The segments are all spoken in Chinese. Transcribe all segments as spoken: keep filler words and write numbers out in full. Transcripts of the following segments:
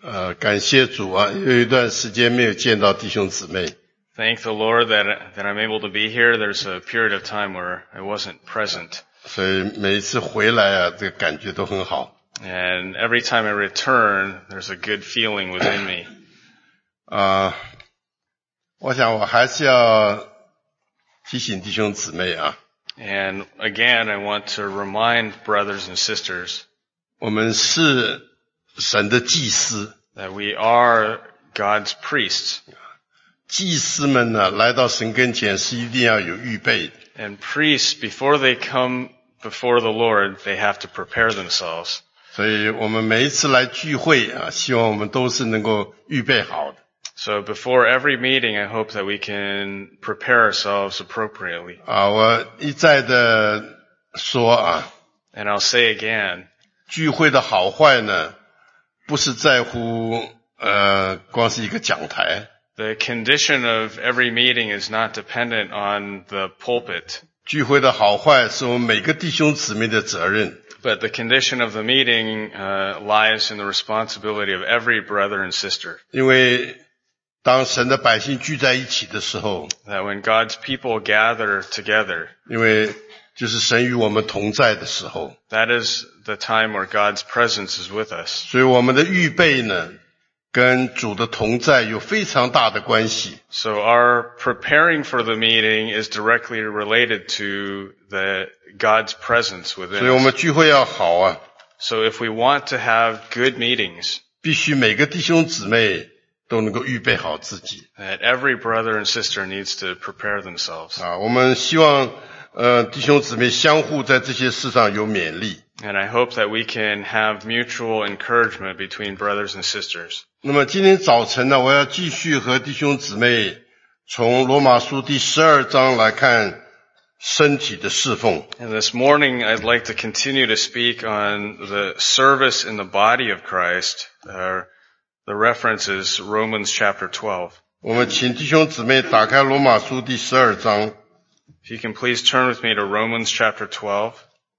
呃，感谢主啊，有一段时间没有见到弟兄姊妹。 Thank the Lord that that I'm able to be here. There's a period of time where I wasn't present. 所以每一次回来啊，这个感觉都很好。 And every time I return, there's a good feeling within me. 啊、呃，我想我还是要提醒弟兄姊妹啊。 And again, I want to remind brothers and sisters 我们是神的祭司。 that we are God's priests. 祭司们呢，来到神跟前是一定要有预备的。 And priests, before they come before the Lord, they have to prepare themselves. 所以我们每一次来聚会啊，希望我们都是能够预备好的。 So before every meeting, I hope that we can prepare ourselves appropriately. 啊，我一再的说啊， And I'll say again, 聚会的好坏呢，不是在乎呃光是一个讲台。 the condition of every meeting is not dependent on the pulpit. 聚会的好坏是我们每个弟兄姊妹的责任。 But the condition of the meeting uh, lies in the responsibility of every brother and sister. 因为当神的百姓聚在一起的时候， That when God's people gather together, 因为就是神与我们同在的时候， that is the time where God's presence is with us. 所以我们的预备呢，跟主的同在有非常大的关系。 So our preparing for the meeting is directly related to the God's presence 所 within 以我们 us. 聚会要好啊， So if we want to have good meetings, 必须每个弟兄姊妹都能够预备好自己 that every brother and sister needs to prepare themselves. 啊。我们希望呃弟兄姊妹相互在这些事上有勉励。 And I hope that we can have mutual encouragement between brothers and sisters. 那么今天早晨呢，我要继续和弟兄姊妹从罗马书第十二章来看身体的侍奉。 And this morning, I'd like to continue to speak on the service in the body of Christ. Uh, the reference is Romans chapter twelve. 我们请弟兄姊妹打开罗马书第十二章。 If you can please turn with me to Romans chapter twelve.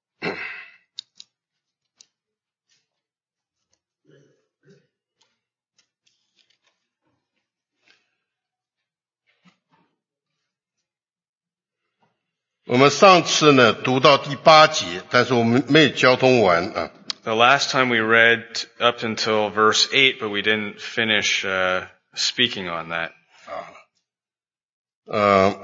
我们上次呢读到第八节，但是我们没有交通完啊。 The last time we read up until verse eight, but we didn't finish uh, speaking on that. 呃，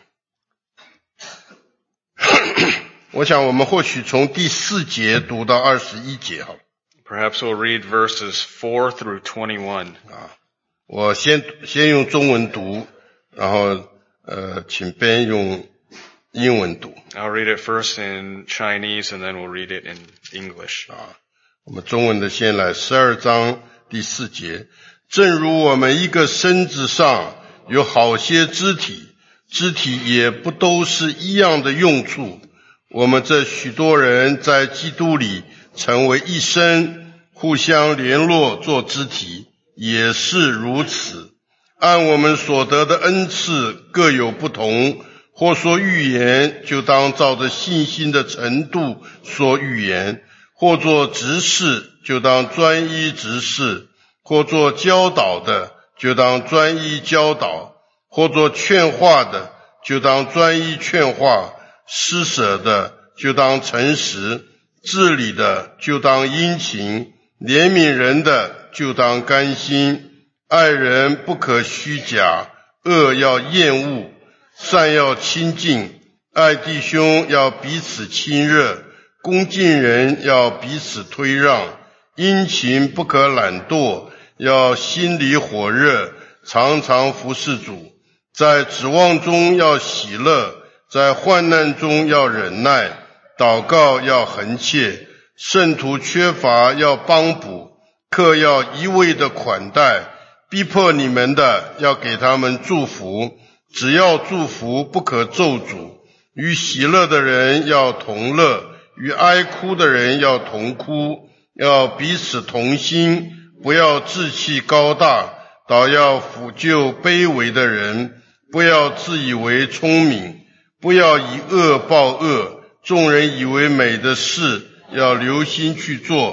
我想我们或许从第四节读到二十一节好了。 Perhaps we'll read verses four through twenty-one. 啊，我先先用中文读，然后呃，请编用英文读。 I'll read it first in Chinese and then we'll read it in English. 啊，我们中文的先来十二章第四节，正如我们一个身子上有好些肢体，肢体也不都是一样的用处。我们这许多人在基督里成为一身，互相联络做肢体，也是如此。按我们所得的恩赐各有不同，或说预言，就当照着信心的程度说预言；或做执事，就当专一执事；或做教导的，就当专一教导；或做劝化的，就当专一劝化；施舍的，就当诚实；治理的，就当殷勤；怜悯人的，就当甘心；爱人不可虚假，恶要厌恶，善要亲近，爱弟兄要彼此亲热，恭敬人要彼此推让，殷勤不可懒惰，要心里火热，常常服侍主，在指望中要喜乐，在患难中要忍耐，祷告要恒切，圣徒缺乏要帮补，客要一味的款待，逼迫你们的要给他们祝福，只要祝福，不可咒诅。与喜乐的人要同乐，与哀哭的人要同哭，要彼此同心，不要志气高大，倒要抚救卑微的人，不要自以为聪明，不要以恶报恶，众人以为美的事要留心去做，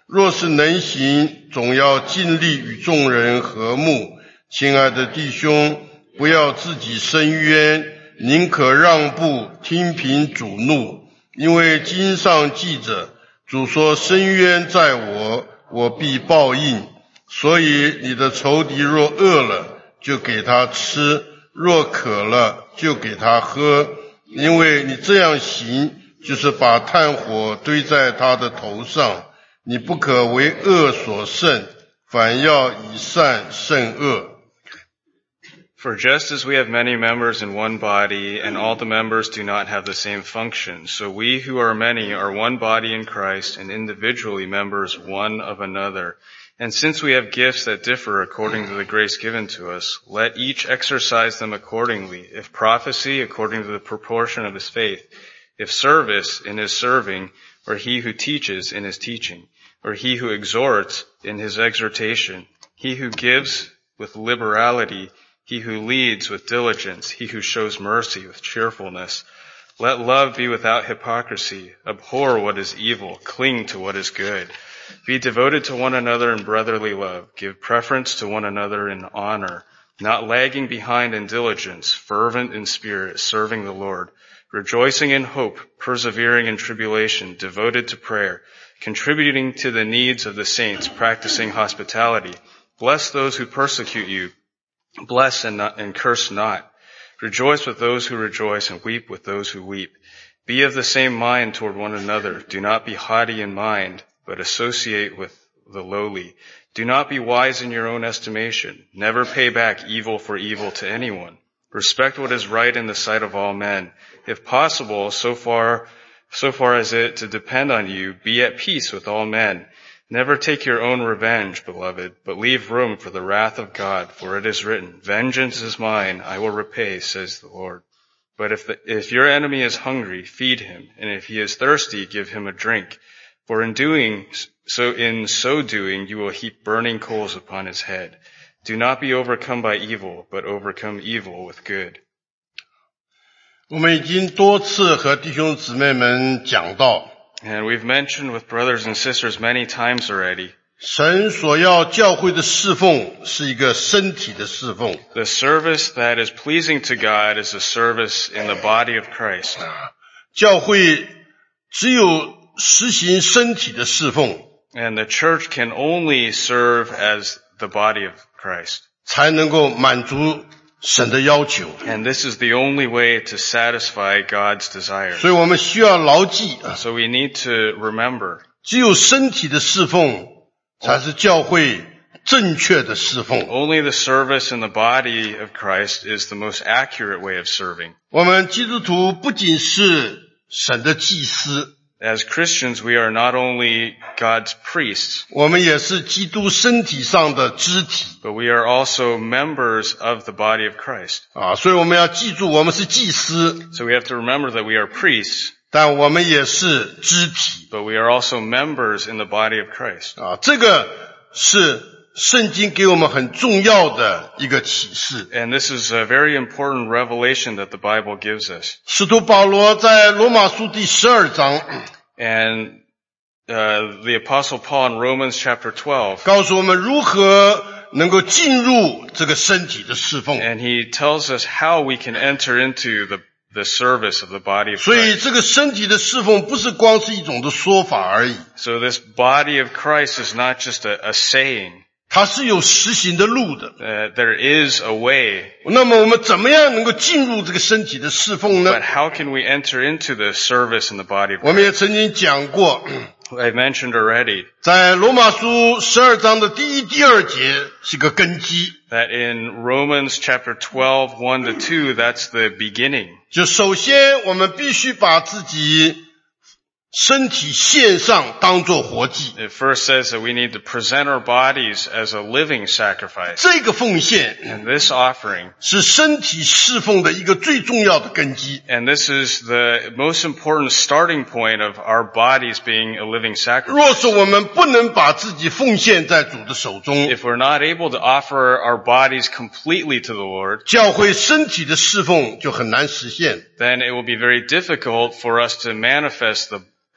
若是能行，总要尽力与众人和睦。亲爱的弟兄，不要自己伸冤，宁可让步，听凭主怒。因为经上记着，主说：伸冤在我，我必报应。所以你的仇敌若饿了，就给他吃；若渴了，就给他喝。因为你这样行，就是把炭火堆在他的头上。你不可为恶所胜，反要以善胜恶。 For just as we have many members in one body, and all the members do not have the same function, so we who are many are one body in Christ, and individually members one of another. And since we have gifts that differ according to the grace given to us, let each exercise them accordingly. If prophecy, according to the proportion of his faith; if service, in his serving; or he who teaches, in his teaching; or he who exhorts, in his exhortation; he who gives, with liberality; he who leads, with diligence; he who shows mercy, with cheerfulness. Let love be without hypocrisy. Abhor what is evil. Cling to what is good. Be devoted to one another in brotherly love. Give preference to one another in honor, not lagging behind in diligence, fervent in spirit, serving the Lord, rejoicing in hope, persevering in tribulation, devoted to prayer, contributing to the needs of the saints, practicing hospitality. Bless those who persecute you. Bless and, not, and curse not. Rejoice with those who rejoice, and weep with those who weep. Be of the same mind toward one another. Do not be haughty in mind, but associate with the lowly. Do not be wise in your own estimation. Never pay back evil for evil to anyone. Respect what is right in the sight of all men. If possible, so far, so far as it to depend on you, be at peace with all men. Never take your own revenge, beloved, but leave room for the wrath of God, for it is written, vengeance is mine, I will repay, says the Lord. But if, the, if your enemy is hungry, feed him, and if he is thirsty, give him a drink. For in doing so, in so doing, you will heap burning coals upon his head. Do not be overcome by evil, but overcome evil with good. 我们已经多次和弟兄姊妹们讲到， And we've mentioned with brothers and sisters many times already, 神所要教会的侍奉是一个身体的侍奉。 the service that is pleasing to God is a service in the body of Christ. 教会只有实行身体的侍奉， And the church can only serve as the body of Christ. 才能够满足神的要求。 And this is the only way to satisfy God's desire. 所以我们需要牢记， So we need to remember, 只有身体的侍奉才是教会正确的侍奉。 only the service in the body of Christ is the most accurate way of serving. 我们基督徒不仅是神的祭司， As Christians, we are not only God's priests, 我们也是基督身体上的肢体 but we are also members of the body of Christ. 啊，所以我们要记住，我们是祭司， So we have to remember that we are priests, 但我们也是肢体 but we are also members in the body of Christ. 啊，这个是圣经给我们很重要的一个启示。 And this is a very important revelation that the Bible gives us. 使徒保罗在罗马书第十二章 And uh, the Apostle Paul in Romans chapter twelve, 告诉我们如何能够进入这个身体的侍奉。 and he tells us how we can enter into the, the service of the body of 所以 Christ. 这个身体的侍奉不是光是一种的说法而已， So this body of Christ is not just a, a saying. 它是有实行的路的。 Uh, there is a way, 那么我们怎么样能够进入这个身体的侍奉呢 but？ how can we enter into the service in the body of 我们也 Christ? 曾经讲过， I mentioned already 在罗马书十二章的第一、第二节是个根基， that in Romans chapter twelve, one to two, that's the beginning. 就首先我们必须把自己身体献上当作活祭。 It first says that we need to present our bodies as a living sacrifice. 这个奉献 And this offering, 是身体侍奉的一个最重要的根基。 and this is the most important starting point of our bodies being a living 若 sacrifice. 是我们不能把自己奉献在主的手中， If we're not able to offer our bodies completely to the Lord, 教会身体的侍奉就很难实现。 then it will be very difficult for us to manifest the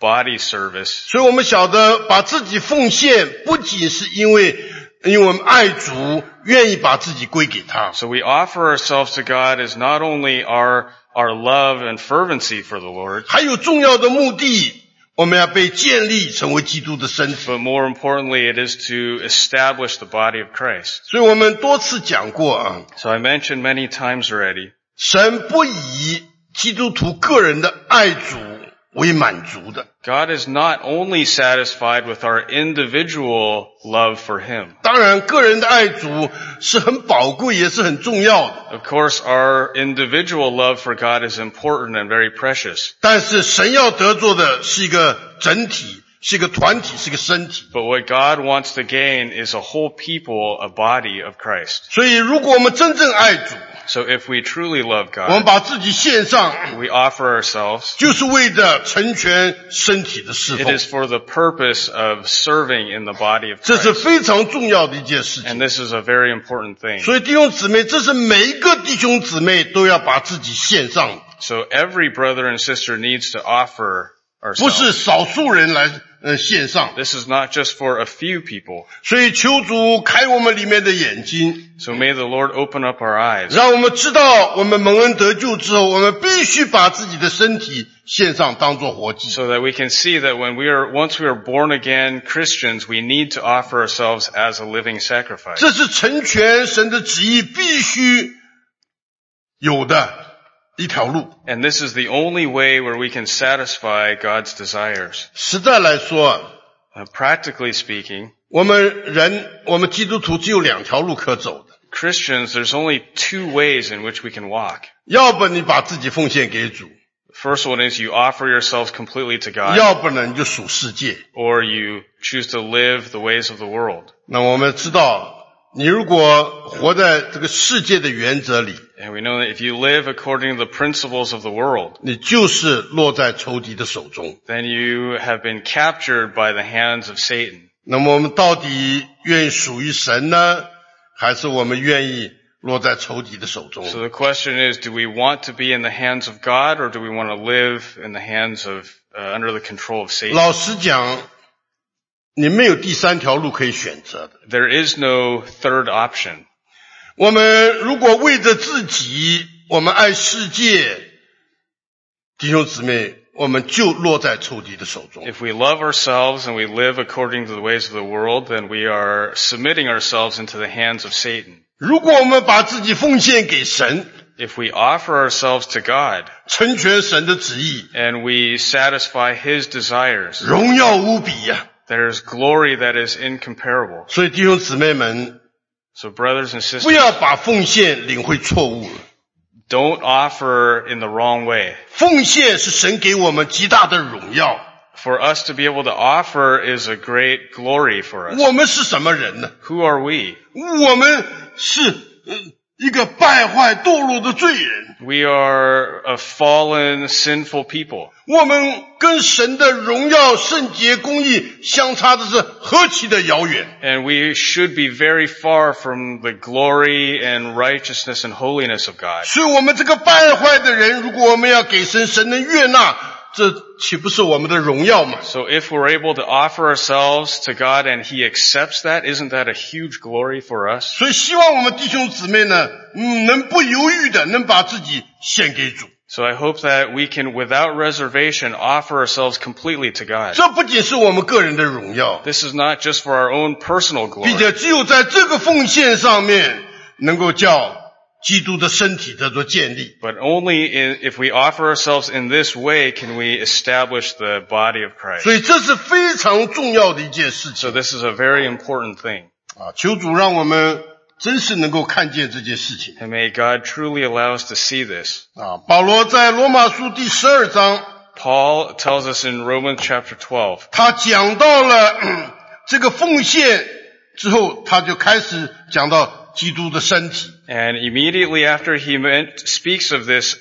body service. 所以我们晓得把自己奉献不仅是因为因为我们爱主，愿意把自己归给他。 So we offer ourselves to God as not only our, our love and fervency for the Lord, 还有重要的目的，我们要被建立成为基督的身体。 but more importantly, it is to establish the body of Christ. 所以我们多次讲过啊， So I mentioned many times already, 神不以基督徒个人的爱主为满足的。 God is not only satisfied with our individual love for Him. 当然，个人的爱主是很宝贵，也是很重要的。 Of course, our individual love for God is important and very precious. 但是神要得着的是一个整体，是一个团体，是一个身体。 But what God wants to gain is a whole people, a body of Christ. 所以，如果我们真正爱主， So if we truly love 我们 God, 把自己献上， we offer ourselves. 就是为着成全身体的侍 It 奉。 is for the purpose of serving in the body of 这是 Christ. 非常重要的一件事 And 情。 this is a very important thing. 所以弟兄姊妹，这是每一个弟兄姊妹都要把自己献上的， So every brother and sister needs to offer 不是 ourselves. 少数人来呃献上。 This is not just for a few people. 所以求主开我们里面的眼睛， So may the Lord open up our eyes 让我们知道我们蒙恩得救之后，我们必须把自己的身体献上，当作活祭。 so that we can see that when we are, once we are born again Christians, we need to offer ourselves as a living sacrifice. 这是成全神的旨意必须有的一条路。 And this is the only way where we can satisfy God's desires. 实在来说， Uh, practically speaking, 我们人，我们基督徒只有两条路可走的。 Christians, there's only two ways in which we can walk. 要不你把自己奉献给主， First one is you offer yourselves completely to God, 要不呢你就属世界。 or you choose to live the ways of the world. 那我们知道，你如果活在这个世界的原则里， And we know that if you live according to the principles of the world, 你就是落在仇敌的手中。 then you have been captured by the hands of Satan. 那么我们到底愿意属于神呢，还是我们愿意落在仇敌的手中？ So the question is, do we want to be in the hands of God, or do we want to live in the hands of, uh, under the control of Satan? 老实讲，你没有第三条路可以选择的。 There is no third option. 我们如果为着自己，我们爱世界，弟兄姊妹，我们就落在仇敌的手中。 If we love ourselves and we live according to the ways of the world, then we are submitting ourselves into the hands of Satan. 如果我们把自己奉献给神， If we offer ourselves to God 成全神的旨意， and we satisfy His desires, 荣耀无比呀、 there is glory that is incomparable. 所以弟兄姊妹们， So brothers and 不 sisters, 要把奉献领会错误了。 don't offer in the wrong way. 奉献是神给我们极大的荣耀。 For us to be able to offer is a great glory for us. 我们是什么人呢？ Who are we? 我们是、呃、一个败坏堕落的罪人。 We are a fallen, sinful people. 我们跟神的荣耀、圣洁、公义相差的是何其的遥远。 And we should be very far from the glory and righteousness and holiness of God. 所以我们这个败坏的人，如果我们要给神，神能悦纳，这岂不是我们的荣耀吗？ So if we're able to offer ourselves to God and He accepts that, isn't that a huge glory for us? 所以希望我们弟兄姊妹呢，嗯，能不犹豫的能把自己献给主。 So I hope that we can, without reservation, offer ourselves completely to God. 这不仅是我们个人的荣耀， This is not just for our own personal 并 glory, 且只有在这个奉献上面，能够叫基督的身体得到建立。 but only in, if we offer ourselves in this way can we establish the body of Christ. 所以这是非常重要的一件事 So 情 this is a very important thing. 啊！求主让我们真是能够看见这件事情 And may God truly allow us to see this. 啊！保罗在罗马书第十二章， Paul tells us in Romans chapter twelve, 他讲到了、嗯、这个奉献之后，他就开始讲到基督的身体。 and immediately after he meant, speaks of this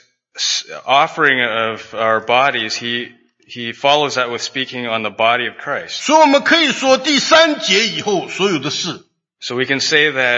offering of our bodies, he he follows that with speaking on the body of Christ. 所以我们可以说，第三节以后所有的事， So we can say that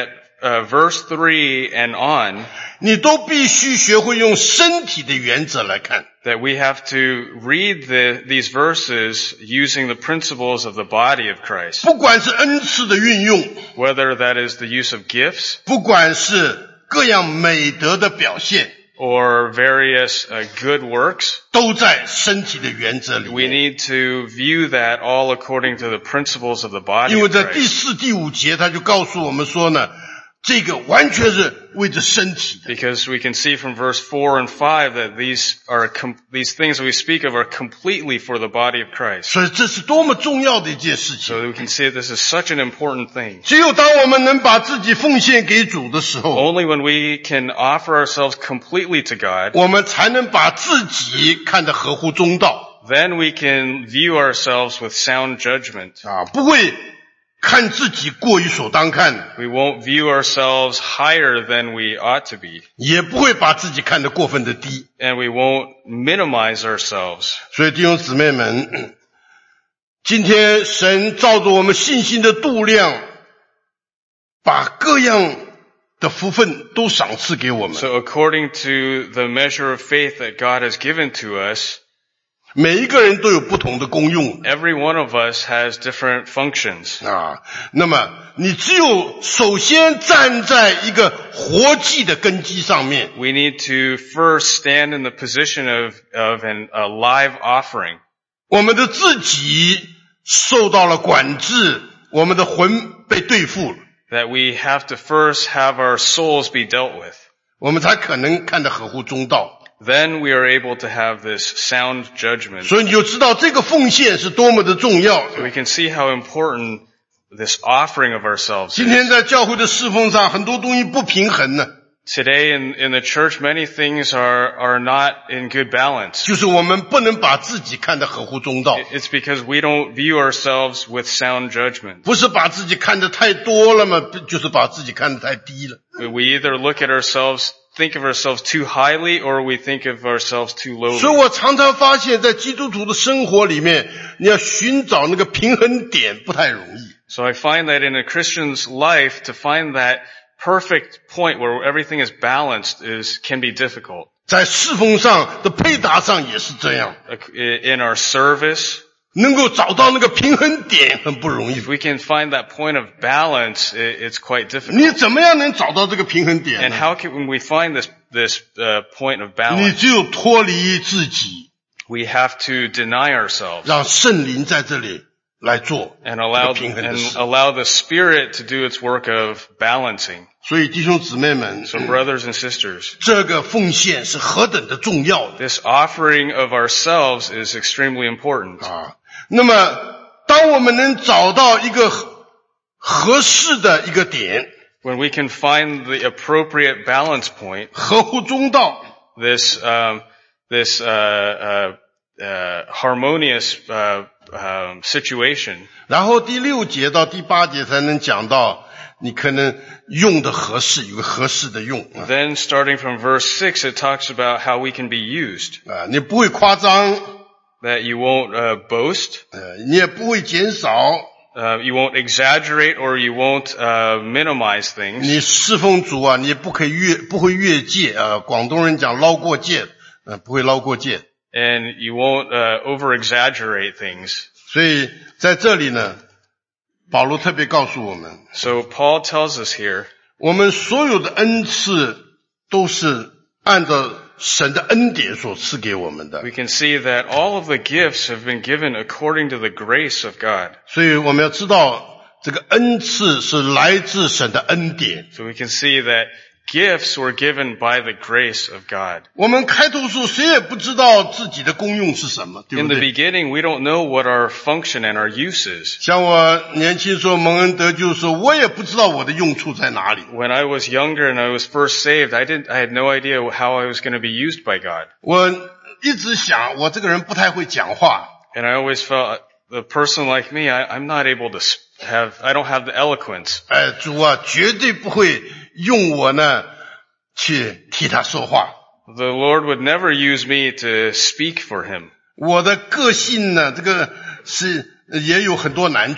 uh, verse three and on, 你都必须学会用身体的原则来看。 that we have to read the, these verses using the principles of the body of Christ. 不管是恩赐的运用， Whether that is the use of gifts 不管是各样美德的表现， or various uh, good works, 都在身体的原则里 we 面。 need to view that all according to the principles of the body 因为 of 在第 Christ. 四、第五节，他就告诉我们说呢，这个完全是为着身体的。 Because we can see from verse four and five that these are com- these things that we speak of are completely for the body of Christ. 所以这是多么重要的一件事情。 So we can see that this is such an important thing. 只有当我们能把自己奉献给主的时候， Only when we can offer ourselves completely to God, 我们才能把自己看得合乎中道 then we can view ourselves with sound judgment. 啊，不会看自己过于所当看， We won't view ourselves higher than we ought to be, 也不会把自己看得过分的低。 and we won't minimize ourselves. 所以弟兄姊妹们，今天神照着我们信心的度量，把各样的福分都赏赐给我们。 So according to the measure of faith that God has given to us, 每一个人都有不同的功用 every one of us has different functions. 啊。那么你只有首先站在一个活祭的根基上面， We need to first stand in the position of, of an, a live offering. 我们的自己受到了管制，我们的魂被对付了， That we have to first have our souls be dealt with. 我们才可能看得合乎中道。 Then we are able to have this sound judgment. 所以你就知道这个奉献是多么的重要。 So we can see how important this offering of ourselves 今天 is. 在教会的侍奉上，很多东西不平衡呢， Today in, in the church, many things are, are not in good balance. 就是我们不能把自己看得合乎中道， It's because we don't view ourselves with sound judgment. 不是把自己看得太多了嘛，就是把自己看得太低了。 We either look at ourselves, think of ourselves too highly, or we think of ourselves too 所以 lowly. 我常常发现，在基督徒的生活里面，你要寻找那个平衡点不太容易。 So I find that in a Christian's life, to find that perfect point where everything is balanced is, can be difficult. 在侍奉上的配搭上也是这样， In our service, 能够找到那个平衡点很不容易 if。we can find that point of balance, it, it's quite 你 difficult. 怎么样能找到这个平衡点 And 呢？ how can we find this, this uh, point of 你 balance? 只有脱离自己， We have to deny ourselves 让圣灵在这里来做 and 这 allow, 个平衡的 and 事。 allow the Spirit to do its work of balancing. 所以弟兄姊妹们， So brothers and sisters, 这个奉献是何等的重要的 this offering of ourselves is extremely important. 啊！那么，当我们能找到一个合合适的一个点， When we can find the appropriate balance point, 合乎中道， this, um, this, uh, uh, uh, harmonious, uh, um, situation, 然后第六节到第八节才能讲到你可能用的合适，有个合适的用啊， then starting from verse six, it talks about how we can be used. 啊你不会夸张， That you won't, uh, boast, 呃，你也不会减少， uh, you won't exaggerate or you won't, uh, minimize things. 你侍奉主啊，你不可以越不会越界啊，广东人讲捞过界，呃，不会捞过界。 And you won't, uh, over-exaggerate things. 所以在这里呢，保罗特别告诉我们， So Paul tells us here, 我们所有的恩赐都是按照神的恩典所赐给我们的， we can see that all of the gifts have been given according to the grace of God. 所以我们要知道这个恩赐是来自神的恩典。 So we can see that gifts were given by the grace of God. 我们开头时候谁也不知道自己的功用是什么，对 In 不 the 对？ beginning, we don't know what our function and our use is. 像我年轻时候蒙恩得救的时候，我也不知道我的用处在哪里。 When I was younger and I was first saved, I didn't, I had no idea how I was going to be used by God. 我一直想，我这个人不太会讲话， And I always felt, the person like me, I, I'm not able to have, I don't have the eloquence. 哎，主啊，绝对不会用我呢去替他说话。 The Lord would never use me to speak for Him. 我的个性呢，这个是也有很多难处。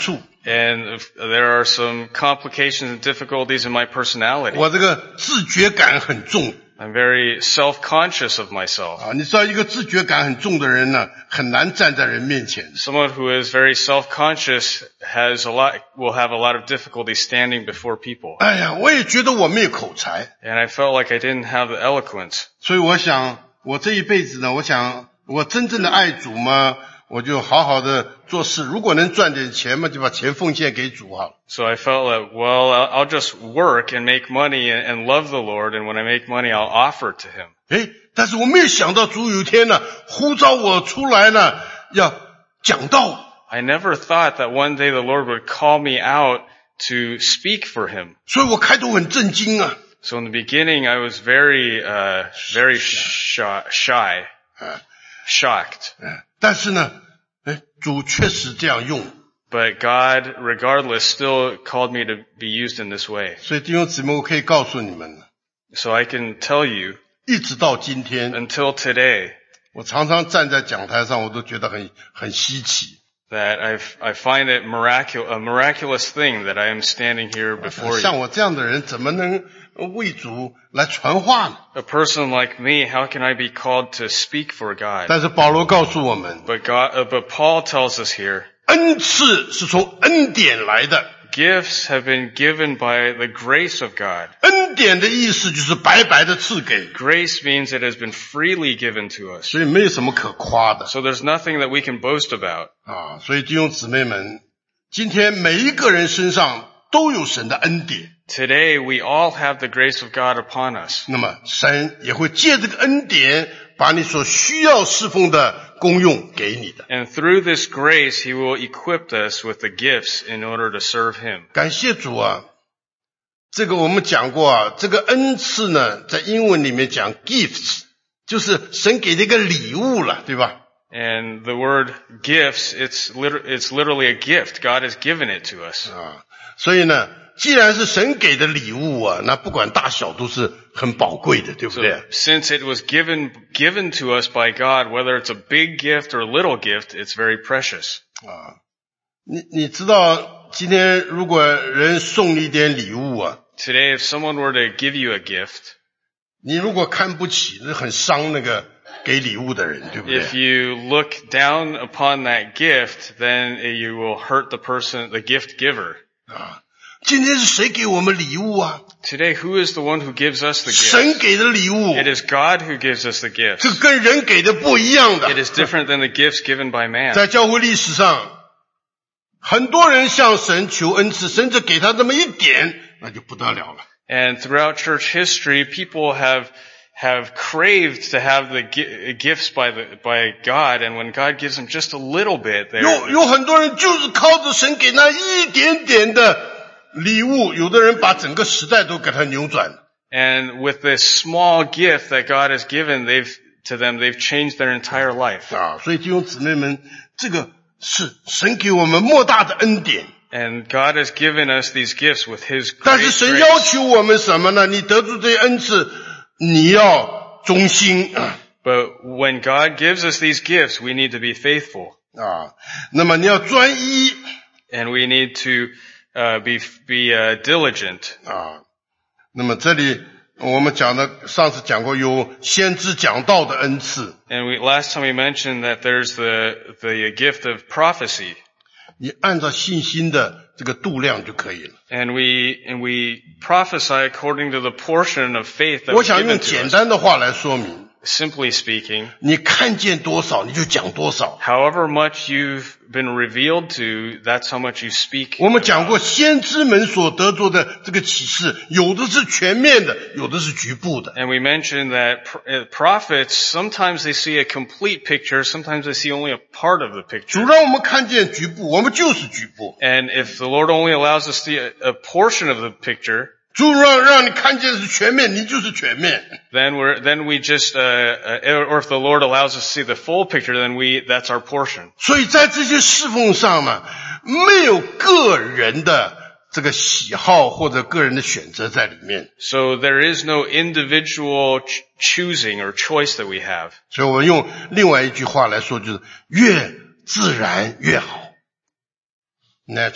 And there are some complications and difficulties in my personality. 我这个自觉感很重 I'm very self-conscious of myself. 啊，你知道一个自觉感很重的人呢，很难站在人面前。 Someone who is very self-conscious has a lot, will have a lot of difficulty standing before people. 哎呀，我也觉得我没有口才， And I felt like I didn't have the eloquence. 所以我想，我这一辈子呢，我想我真正的爱主嘛，我就好好的做事。如果能赚点钱嘛，就把钱奉献给主好了。 So I felt that, well, I'll just work and make money and love the Lord, and when I make money, I'll offer to Him. 哎，但是我没有想到主有一天呢，呼召我出来呢，要讲道。 I never thought that one day the Lord would call me out to speak for Him. 所以我开头很震惊啊。 So in the beginning, I was very, uh, very shy, shy, 啊 shocked. 嗯，但是呢，哎，主确实这样用。 But God, regardless, still called me to be used in this way. 所以弟兄姊妹，我可以告诉你们， So I can tell you, 一直到今天， until today, 我常常站在讲台上，我都觉得很很稀奇。 that I've, I find it miraculous, a miraculous thing that I am standing here before 像 you. 我这样的人，怎么能为主来传话呢？ A person like me, how can I be called to speak for God? 但是保罗告诉我们， But God, uh, but Paul tells us here, 恩赐是从恩典来的。 gifts have been given by the grace of God. 恩典的意思就是白白的赐给， Grace means it has been freely given to us. 所以没有什么可夸的 So there's nothing that we can boast about. 啊。所以弟兄姊妹们，今天每一个人身上都有神的恩典， Today we all have the grace of God upon us. 那么神也会借这个恩典，把你所需要侍奉的功用给你的。 And through this grace, He will equip us with the gifts in order to serve Him. 感谢主啊！这个我们讲过啊，这个恩赐呢，在英文里面讲 gifts， 就是神给的一个礼物了，对吧？ And the word gifts, it's, liter- it's literally a gift. God has given it to us. 啊，所以呢，既然是神给的礼物啊，那不管大小都是很宝贵的，对不 So 对？ since it was given, given to us by God, whether it's a big gift or a little gift, it's very precious. 啊，你你知道，今天如果人送你一点礼物啊， Today, if someone were to give you a gift, 你如果看不起，那很伤那个给礼物的人，对不对？ if you look down upon that gift, then you will hurt the person, the gift giver. 啊，今天是谁给我们礼物啊？ Today, who is the one who gives us the 神 gift? 给的礼物， It is God who gives us the 这 gifts. 跟人给的不一样的。 It is different than the gifts given by man. 在教会历史上，很多人向神求恩赐，神只给他这么一点，那就不得了了。 And throughout church history, people have have craved to have the gi- gifts by the by God, and when God gives them just a little bit, 有 they're 有很多人就是靠着神给那一点点的礼物，有的人把整个时代都给他扭转了。 and with this small gift that God has given, they've to them, they've changed their entire life. 啊，所以弟兄姊妹们，这个是神给我们莫大的恩典。 And God has given us these gifts with His 但是 great 神要 grace. 求我们什么呢？你得出这些恩赐，你要忠心啊。 But when God gives us these gifts, we need to be faithful, 啊，那么你要专一 and we need to uh, be be uh, diligent. 啊。那么这里我们讲的，上次讲过有先知讲道的恩赐， And we last time we mentioned that there's the the gift of prophecy. 你按照信心的这个度量就可以了。 And we and we prophesy according to the portion of faith that 我 was 想用 given to 简 us. 单的话来说明， Simply speaking, 你看见多少你就讲多少。 however much you've been revealed to, that's how much you speak. 我们讲过，先知们所得着的这个启示，有的是全面的，有的是局部的。 And we mentioned that pr- uh, prophets, sometimes they see a complete picture, sometimes they see only a part of the 主 picture. 让我们看见局部，我们就是局部； And if the Lord only allows us to see a, a portion of the picture, 主让让你看见是全面，你就是全面。 then we're, then we just, uh, uh, or if the Lord allows us to see the full picture, then we, that's our portion. 所以在这些侍奉上呢，没有个人的这个喜好或者个人的选择在里面。 So there is no individual ch- choosing or choice that we have. 所以我们用另外一句话来说，就是越自然越好 ，natural。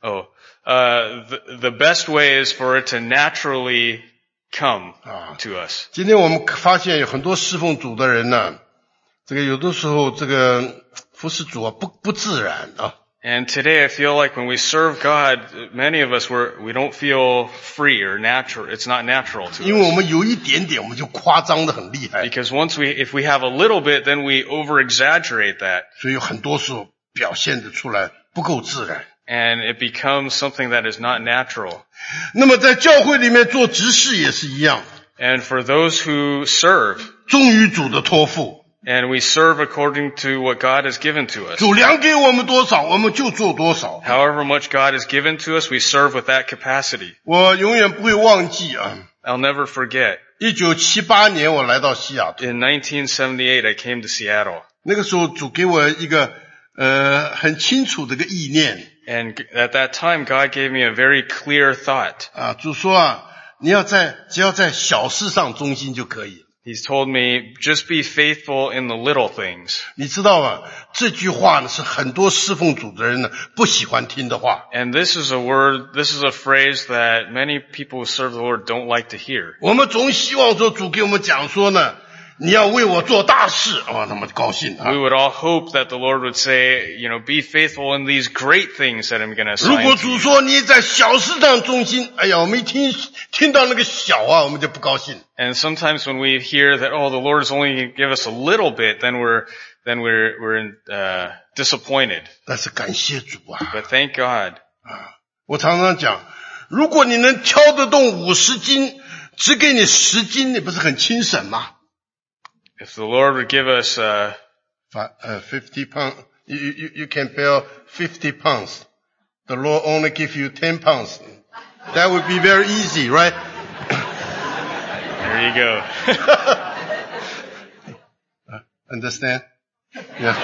Oh, uh, the, the best way is for it to naturally come to us. 今天我们发现有很多侍奉主的人呢，这个有的时候这个服侍主啊不不自然啊。 And today I feel like when we serve God, many of us, we're, we don't feel free or natural. It's not natural to 因为我 us. 们有一点点我们就夸张的很厉害， Because once we, if we have a little bit, then we over-exaggerate that. 所以有很多时候表现得出来不够自然。 And it becomes something that is not natural. 那么在教会里面做执事也是一样， And for those who serve, 忠于主的托付， and we serve according to what God has given to us. 主量给我们多少我们就做多少。 However much God has given to us, we serve with that capacity. 我永远不会忘记啊， I'll never forget. 一九七八年我来到西雅图， In nineteen seventy-eight, I came to Seattle. 那个时候主给我一个呃很清楚的一个意念 And at that time, God gave me a very clear thought. 啊，主说啊，你要在只要在小事上忠心就可以了。 He's told me, just be faithful in the little things. 你知道吗？这句话呢是很多侍奉主的人呢不喜欢听的话。 And this is a word, this is a phrase that many people who serve the Lord don't like to hear. 我们总希望说主给我们讲说呢，你要为我做大事啊，那么高兴啊 We。would all hope that the Lord would say, you know, be faithful in these great things that I'm going to 如果 assign to 主 you. 说你在小事上忠心，哎呀，我们一听听到那个小啊，我们就不高兴。 And sometimes when we hear that, oh, the Lord is only going to give us a little bit, then we're, then we're, we're, uh, disappointed. 但是感谢主啊， But thank God. 我常常讲，如果你能挑得动五十斤，只给你十斤，你不是很轻省吗？ If the Lord would give us, uh, Fi- uh, fifty pounds, you, you, you can bear fifty pounds. The Lord only give you ten pounds. That would be very easy, right? there you go. Understand? Yeah.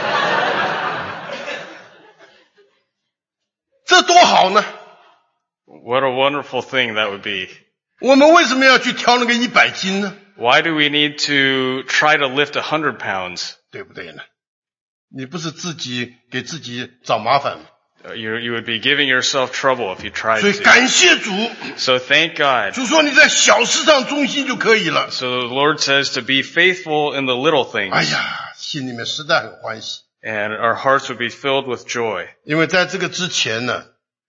这多好呢！ What a wonderful thing that would be. 我们为什么要去挑那个一百斤呢？ Why do we need to try to lift a hundred pounds? 对不对呢？你不是自己给自己找麻烦吗？ Uh, You, you would be giving yourself trouble if you tried 所以 to. 感谢主， So thank God. 主说你在小事上忠心就可以了。 So the Lord says to be faithful in the little 哎 things, 呀，心里面实在很欢喜， and our hearts would be filled with joy. 因为在这个之前呢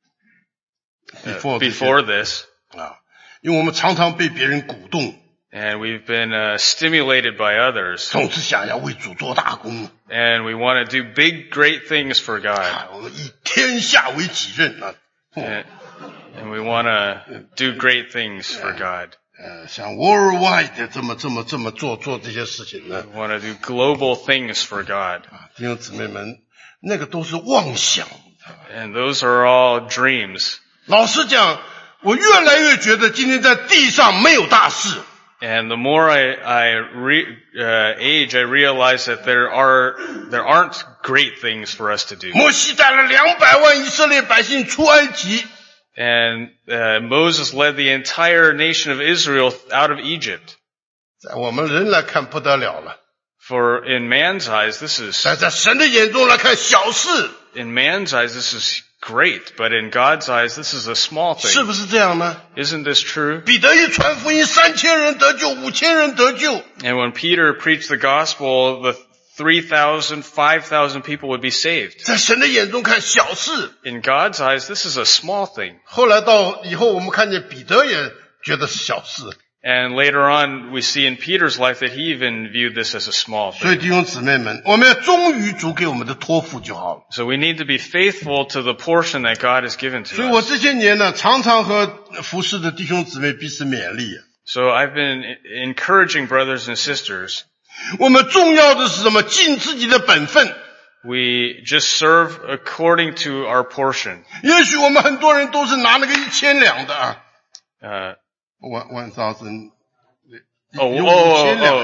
Uh, ，before 这些 before this, 啊，因为我们常常被别人鼓动， and we've been uh, stimulated by others, 总是想要为主做大功 and we want to do big, great things for God, 啊，我们以天下为己任啊。 and, and we want to do great things for God. 呃，像 worldwide 的这么这么这么做做这些事情呢， We want to do global things for God, 啊，弟兄姊妹们，那个都是妄想。 and those are all dreams. 老实讲，我越来越觉得今天在地上没有大事。 And the more I, I re, uh, age, I realize that there are, there aren't great things for us to do. 摩西带了两百万以色列百姓出埃及， And uh, Moses led the entire nation of Israel out of Egypt. 在我们人来看不得了了， For in man's eyes, this is, 但在神的眼中来看小事， in man's eyes, this is great. But in God's eyes, this is a small 是 thing. 不是这样呢？ Isn't this true? 彼得一传福音，三千人得救，五千人得救。 And when Peter preached the gospel, the three thousand, five thousand people would be saved. 在神的眼中看小事， In God's eyes, this is a small thing. 后来到以后我们看见彼得也觉得是小事。 And later on, we see in Peter's life that he even viewed this as a small 所以 thing. 弟兄姊妹们，我们要忠于主给我们的托付就好了。 So we need to be faithful to the portion that God has given 所以 to 我 us. 这些年呢，常常和服侍的弟兄姊妹彼此勉励。 So I've been encouraging brothers and sisters. 我们重要的是什么？尽自己的本分。 We just serve according to our portion. 也许我们很多人都是拿那个一千两的啊 Uh, ，one one thousand， oh, 有 oh, 五千 oh, 两 oh.，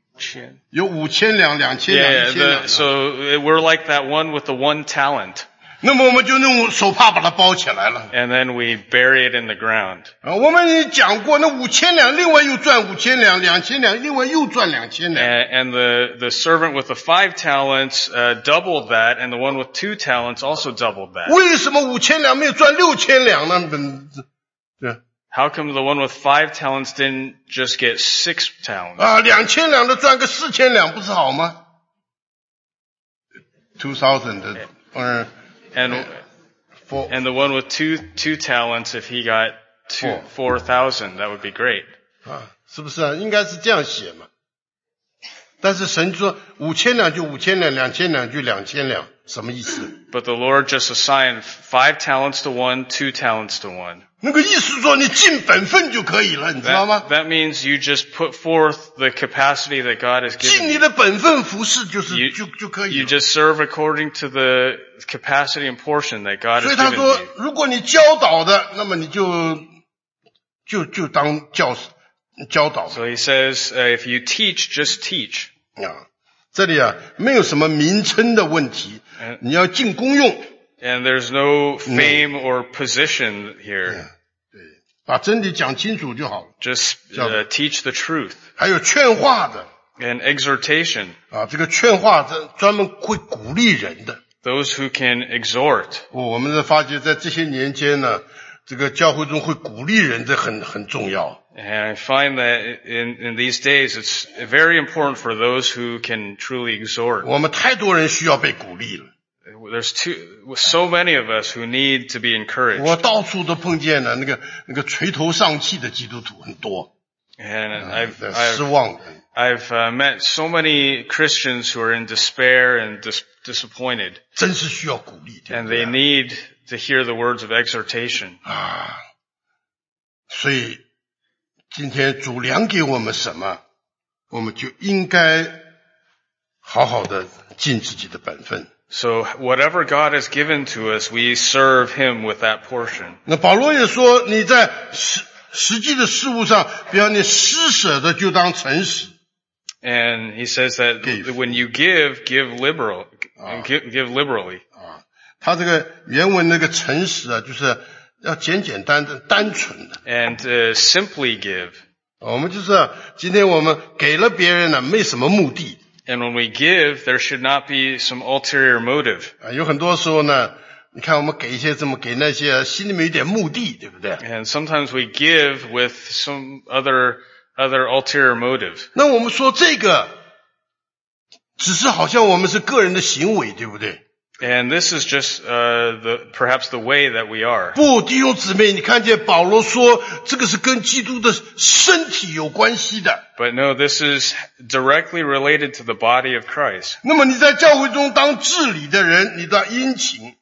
有五千两、两千两、 Yeah, 一千两 the, so we're like that one with the one talent. 那么我们就用手帕把它包起来了。 and then we bury it in the ground. 啊，我们也讲过，那五千两，另外又赚五千两，两千两，另外又赚两千两。 And, and the, the servant with the five talents uh, doubled that, and the one with two talents also doubled that. 为什么五千两没有赚六千两呢？对。 How come the one with five talents didn't just get six talents? 啊，两千两的赚个四千两，不是好吗 ？Two thousand 的，嗯。 And Four. and the one with two two talents, if he got two Four. four thousand, that would be great. 啊，是不是啊？应该是这样写嘛。但是神说五千两就五千两，两千两就两千两，什么意思？ But the Lord just assigned five talents to one, two talents to one. 那个意思是说你尽本分就可以了，你知道吗？ That, that means you just put forth the capacity that God has 尽 given 你 you. 的本分服侍就是 You, 就就可以 you 了。 just serve according to the capacity and portion that God 所以 has 他 given 说 you.， 如果你教导的，那么你就就就当教教导 So he says, uh, if you teach, just teach. 啊。这里啊，没有什么名称的问题，你要尽功用。 And there's no fame or position here. 对，把真理讲清楚就好了。 Just uh, teach the truth. 还有劝化的 And exhortation. 啊，这个劝化这专门会鼓励人的。 Those who can exhort. 我们是发觉在这些年间呢，这个教会中会鼓励人，这很很重要。 And I find that in, in these days, it's very important for those who can truly exhort. 我们太多人需要被鼓励了。 There's too, so many of us who need to be encouraged. 我到处都碰见了那个那个垂头丧气的基督徒很多， And I've, 失 I've, 望的。 I've uh, met so many Christians who are in despair and dis- disappointed. 真是需要鼓励，对 And 不对 they need to hear the words of exhortation. 啊，所以今天主量给我们什么，我们就应该好好的尽自己的本分。 So whatever God has given to us, we serve Him with that portion. 那保罗也说，你在实实际的事物上，比方你施舍的，就当诚实。 And he says that Give. when you give, give liberal, give, give liberally. 啊，他这个原文那个诚实啊，就是要简简单单、单纯的。 And uh, simply give. 我们就是啊今天我们给了别人呢，没什么目的 And when we give, there should not be some ulterior motive. 啊。有很多时候呢，你看我们给一些这么给那些，心里面有点目的，对不对？ And sometimes we give with some other other ulterior motive. 那我们说这个，只是好像我们是个人的行为，对不对？ And this is just uh, the perhaps the way that we are. 不，弟兄姊妹，你看见保罗说，这个是跟基督的身体有关系的。 But no, this is directly related to the body of Christ. 那么你在教会中当治理的人，你都要殷勤。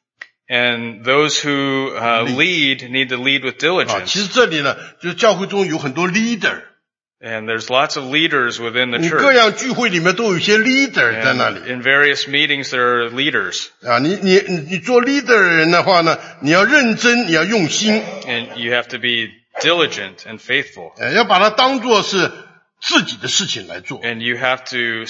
And those who uh, lead need to lead with 啊，其 diligence. 实这里呢，就是教会中有很多 leader， And there's lots of leaders within the 你各 church. 样聚会里面都有一些 leader 在那 And 里 in various meetings, there are leaders. 啊。你你你你做 leader 的人的话呢，你要认真，你要用心， And you have to be diligent and faithful. 呃，要把它当作是自己的事情来做。 And you have to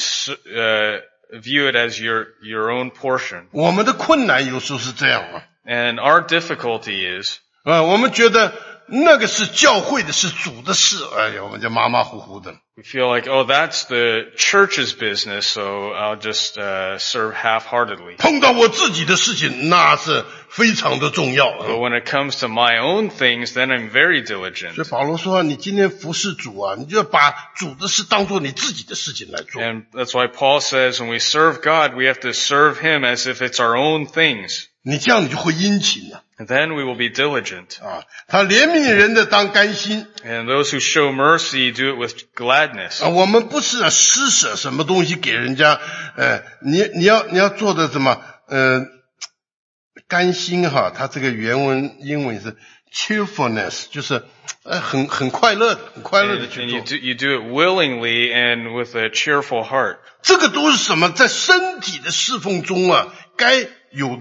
uh, view it as your, your own portion. 我们的困难有时候是这样啊， And our difficulty is 啊，我们觉得那个是教会的，是主的事，哎呀，我们就马马虎虎的。 we feel like, oh, that's the church's business, so I'll just uh, serve half-heartedly. 碰到我自己的事情，那是非常的重要啊。 But when it comes to my own things, then I'm very 所 diligent. 以保罗说，你今天服侍主啊，你就要把主的事当做你自己的事情来做。 And that's why Paul says when we serve God, we have to serve Him as if it's our own things. 你这样你就会殷勤了 And then we will be diligent. 啊。他怜悯人的当甘心 And those who show mercy do it with gladness. 啊。我们不是啊施舍什么东西给人家，呃，你你要你要做的什么，呃，甘心哈。他这个原文英文是 cheerfulness， 就是呃很很快乐的，很快乐 And, 的 and 去 you 做。 do, you do it willingly and with a cheerful heart. 这个都是什么？在身体的侍奉中啊，该有的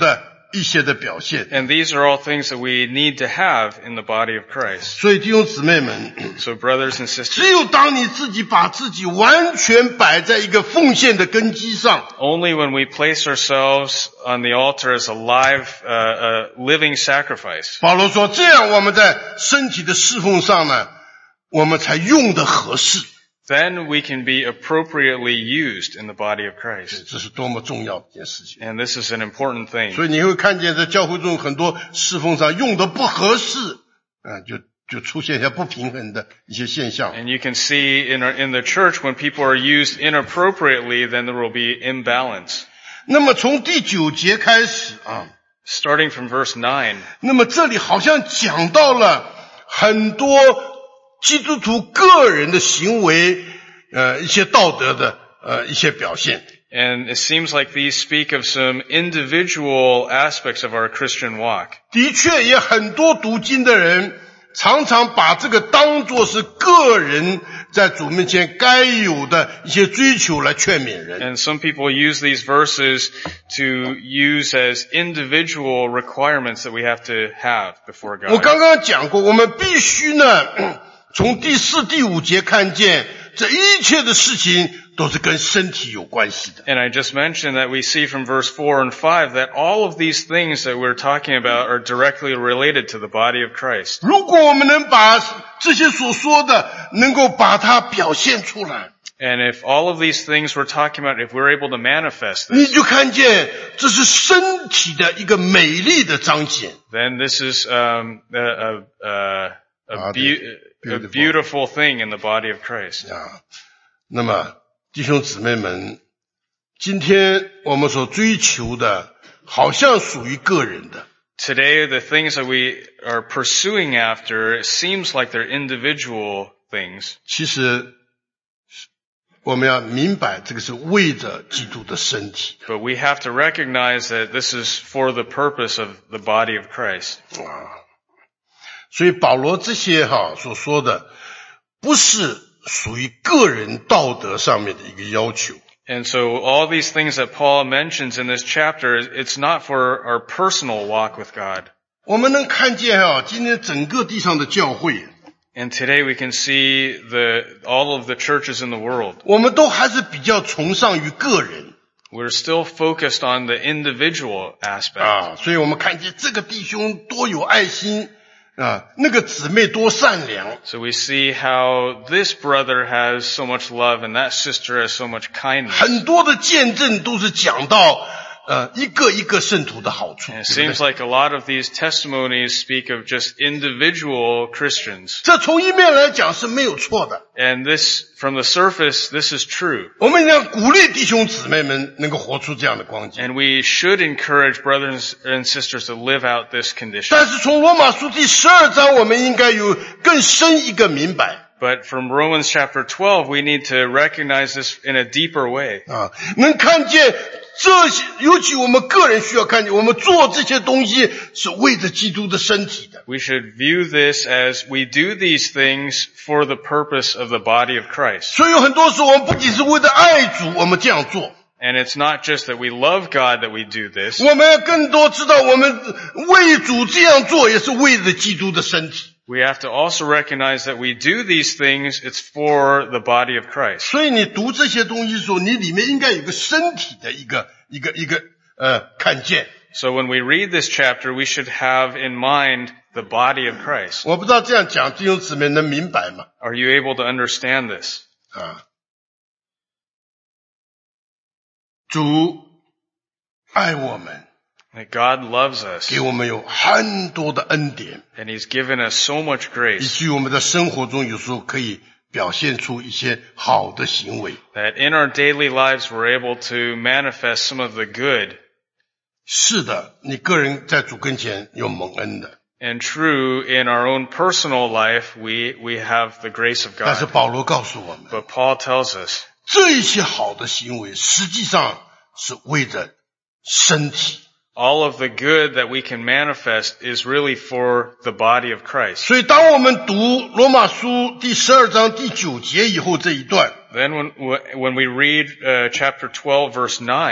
一些的表现。 And these are all things that we need to have in the body of Christ. 所以弟兄姊妹们， So brothers and 只 sisters, 有当你自己把自己完全摆在一个奉献的根基上， only when we place ourselves on the altar as a live, uh, uh, living sacrifice, 保罗说，这样我们在身体的侍奉上呢，我们才用得合适。 then we can be appropriately used in the body of Christ. 这是多么重要的一件事情。 And this is an important thing. 所以你会看见在教会中很多侍奉上用的不合适，啊，就就出现一些不平衡的一些现象。 And you can see in our, in the church when people are used inappropriately, then there will be imbalance. 那么从第九节开始啊， Starting from verse nine, 那么这里好像讲到了很多基督徒个人的行为，呃，一些道德的呃一些表现。 and it seems like these speak of some individual aspects of our Christian walk. 的确，也很多读经的人常常把这个当作是个人在主面前该有的一些追求来劝勉人。 And some people use these verses to use as individual requirements that we have to have before 我 God. 刚刚讲过，我们必须呢，从第四、第五节看见这一切的事情都是跟身体有关系的。 And I just mentioned that we see from verse four and five that all of these things that we're talking about are directly related to the body of Christ. 如果我们能把这些所说的能够把它表现出来， And if all of these things we're talking about, if we're able to manifest 你 this, 就看见这是身体的一个美丽的彰显。 then this is um, a, a, a, a, Body. beau- a Beautiful. beautiful thing in the body of Christ. 啊，那么弟兄姊妹们，今天我们所追求的，好像属于个人的， Today, the things that we are pursuing after, it seems like they're individual things. 其实我们要明白，这个是为着基督的身体 But we have to recognize that this is for the purpose of the body of Christ. 啊。所以保罗这些哈所说的，不是属于个人道德上面的一个要求。 And so all these things that Paul mentions in this chapter, it's not for our personal walk with God. 我们能看见哈，今天整个地上的教会， And today we can see the, all of the churches in the world. 我们都还是比较崇尚于个人 We're still focused on the individual aspect. 啊，所以我们看见这个弟兄多有爱心啊，那个姊妹多善良。 So we see how this brother has so much love and that sister has so much kindness. 很多的见证都是讲到呃一个一个圣徒的好处， And it 对不 seems 对？ like a lot of these testimonies speak of just individual Christians. 这从一面来讲是没有错的。 And this, from the surface, this is true. 我们要鼓励弟兄姊妹们能够活出这样的光景。 And we should encourage brothers and sisters to live out this condition. 但是从罗马书第十二章，我们应该有更深一个明白 But from Romans chapter twelve, we need to recognize this in a deeper way. 啊，能看见这些，尤其我们个人需要看见，我们做这些东西是为着基督的身体的。 We should view this as we do these things for the purpose of the body of Christ. 所以有很多时候，我们不仅是为了爱主，我们这样做， And it's not just that we love God that we do this. 我们要更多知道，我们为主这样做，也是为了基督的身体。 We have to also recognize that we do these things, it's for the body of Christ. 所以你读这些东西的时候，你里面应该有个身体的一个一个一个呃看见。 So when we read this chapter, we should have in mind the body of Christ. 我不知道这样讲弟兄姊妹能明白吗？ Are you able to understand this? 啊，主爱我们， That God loves us 给我们有很多的恩典， and He's given us so much 以 grace 至于我们的生活中有时候可以表现出一些好的行为。 that in our daily lives we're able to manifest some of the good. 是的，你个人在主跟前有蒙恩的， And true, in our own personal life, we, we have the grace of 但是 God. 保罗告诉我们， But Paul tells us 这一些好的行为实际上是为着身体。 all of the good that we can manifest is really for the body of Christ. 所以当我们读罗马书第十二章第九节以后这一段， Then when, when we read uh, chapter twelve verse nine,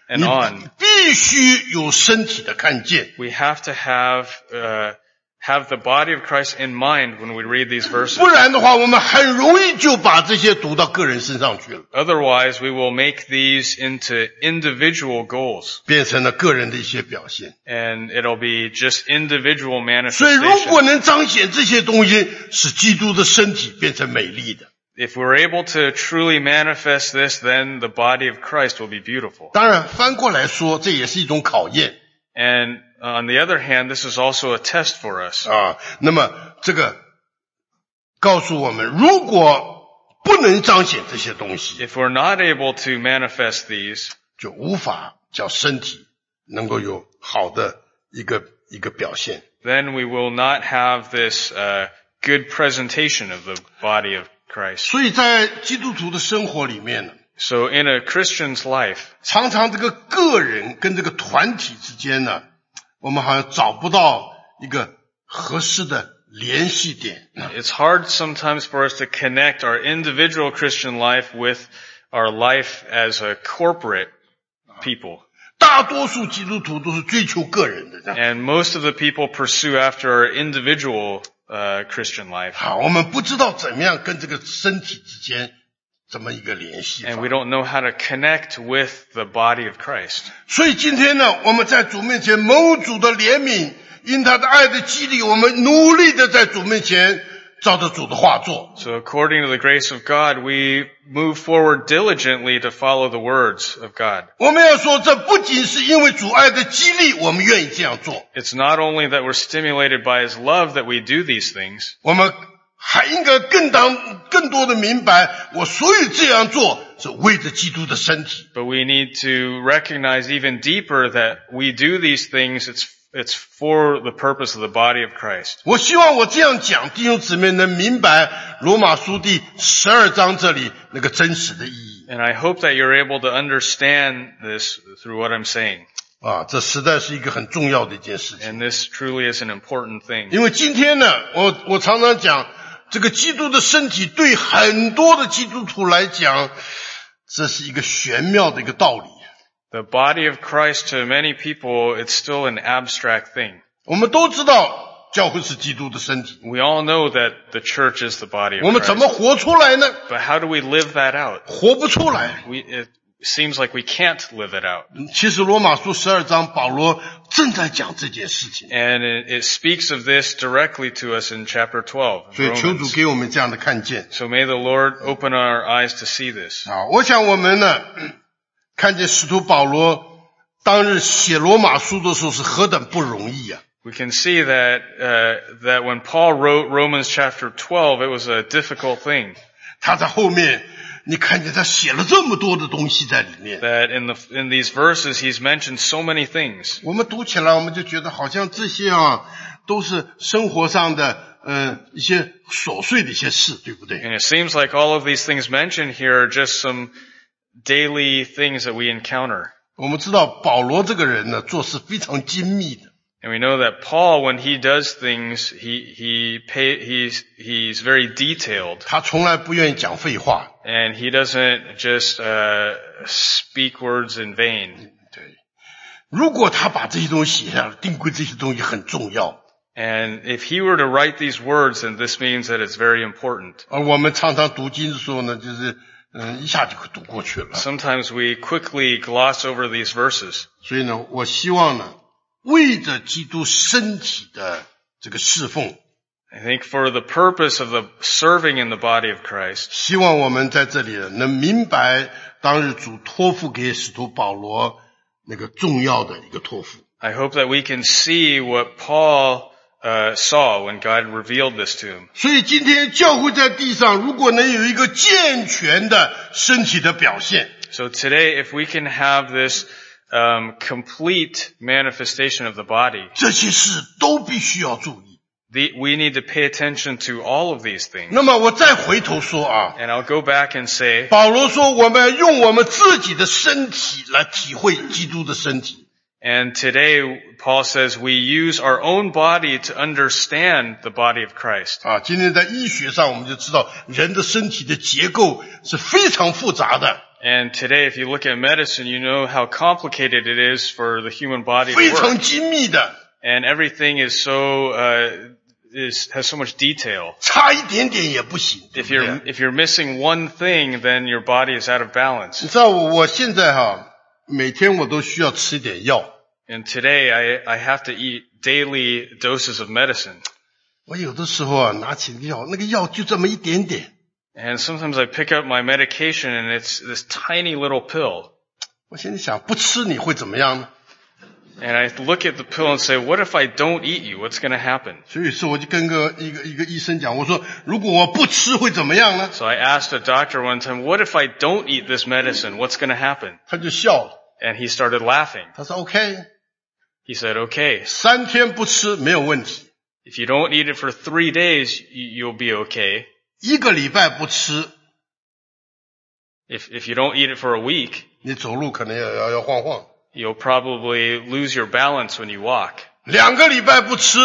and on. 必须有身体的看见。 We have to have uh, have the body of Christ in mind when we read these verses. 不然的话，我们很容易就把这些读到个人身上去了， Otherwise, we will make these into individual goals, 变成了个人的一些表现。 and it'll be just individual 所以如果 manifestations. 能彰显这些东西，使基督的身体变成美丽的。 If we're able to truly manifest this, then the body of Christ will be beautiful. 当然，翻过来说，这也是一种考验 And on the other hand, this is also a test for us. 啊。那么这个告诉我们，如果不能彰显这些东西， If we're not able to manifest these, 就无法叫身体能够有好的一个一个表现。 then we will not have this uh, good presentation of the body of Christ. 所以在基督徒的生活里面呢， So in a Christian's life, 常常这个个人跟这个团体之间呢，我们好像找不到一个合适的联系点。 it's hard sometimes for us to connect our individual Christian life with our life as a corporate people. 大多数基督徒都是追求个人的，这样 And most of the people pursue after our individual uh, Christian life. 好，我们不知道怎么样跟这个身体之間怎么一个联系法。 And we don't know how to connect with the body of Christ. 所以今天呢，我们在主面前蒙主的怜悯，因他的爱的激励，我们努力的在主面前照着主的话做。 So according to the grace of God, we move forward diligently to follow the words of God. 我们要说，这不仅是因为主爱的激励，我们愿意这样做， It's not only that we're stimulated by His love that we do these things, 我们还应该更当更多的明白，我所以这样做是为着基督的身体。 but we need to recognize even deeper that we do these things, it's it's for the purpose of the body of Christ. 我希望我这样讲，弟兄姊妹能明白罗马书第十二章这里那个真实的意义 And I hope that you're able to understand this through what I'm saying. 啊，这实在是一个很重要的一件事情。 And this truly is an important thing. 因为今天呢，我我常常讲，这个基督的身体对很多的基督徒来讲，这是一个玄妙的一个道理。 The body of Christ to many people, it's still an abstract thing. 我们都知道教会是基督的身体， We all know that the church is the body 我 of 们怎么 Christ. 活出来呢？ But how do we live that out? 活不出来。 We, it seems like we can't live it out. 其实罗马书十二章保罗正在讲这件事情， And it, it speaks of this directly to us in chapter twelve. of 所以求主 Romans. 给我们这样的看见 So may the Lord open our eyes to see this. 啊！我想我们呢，看见使徒保罗当日写罗马书的时候是何等不容易啊！ We can see that, uh, that when Paul wrote Romans chapter twelve, it was a difficult thing. 他在后面，你看见他写了这么多的东西在里面。 That in the, in these verses, he's mentioned so many things. 我们读起来，我们就觉得好像这些啊，都是生活上的呃一些琐碎的一些事，对不对？ And it seems like all of these things mentioned here are just some daily things that we encounter. 我们知道保罗这个人呢，做事非常精密的。 And we know that Paul, when he does things, he, he pay, he's, he's very detailed. 他从来不愿意讲废话。 And he doesn't just, uh, speak words in vain. 对，如果他把这些东西写下来，定规这些东西很重要。 And if he were to write these words, then this means that it's very important. 而我们常常读经的时候呢，就是嗯一下就读过去了。 Sometimes we quickly gloss over these verses. 所以呢，我希望呢，为着基督身体的这个侍奉， I think for the purpose of the serving in the body of Christ, 希望我们在这里能明白当日主托付给使徒保罗那个重要的一个托付。 I hope that we can see what Paul uh, saw when God revealed this to him. 所以今天教会在地上，如果能有一个健全的身体的表现， So today, if we can have this um, complete manifestation of the body, 这些事都必须要注意。 the, we need to pay attention to all of these things. 那么我再回头说啊， And I'll go back and say, 保罗说我们用我们自己的身体来体会基督的身体。 and today Paul says we use our own body to understand the body of Christ. 啊，今天在医学上我们就知道人的身体的结构是非常复杂的。 And today, if you look at medicine, you know how complicated it is for the human body to 非常 work. 精密的， And everything is so, uh, is, has so much detail. 差一点点也不行，对 If 不对？ you're, if you're missing one thing, then your body is out of balance. 你知道我现在哈，每天我都需要吃一点药。 And today, I, I have to eat daily doses of medicine. 我有的时候啊，拿起药，那个药就这么一点点， And sometimes I pick up my medication and it's this tiny little pill. 我心里想，不吃你会怎么样呢？ And I look at the pill and say, what if I don't eat you? What's going to happen? 所以说，我就跟个一个一个医生讲，我说，如果我不吃会怎么样呢？ So I asked a doctor one time, what if I don't eat this medicine? What's going to happen? 他就笑了， And he started laughing. 他说 OK， He said, okay, 三天不吃没有问题， if you don't eat it for three days, y- you'll be okay. 一个礼拜不吃， If, if you don't eat it for a week, 你走路可能要要要晃晃， you'll probably lose your balance when you walk. 两个礼拜不吃，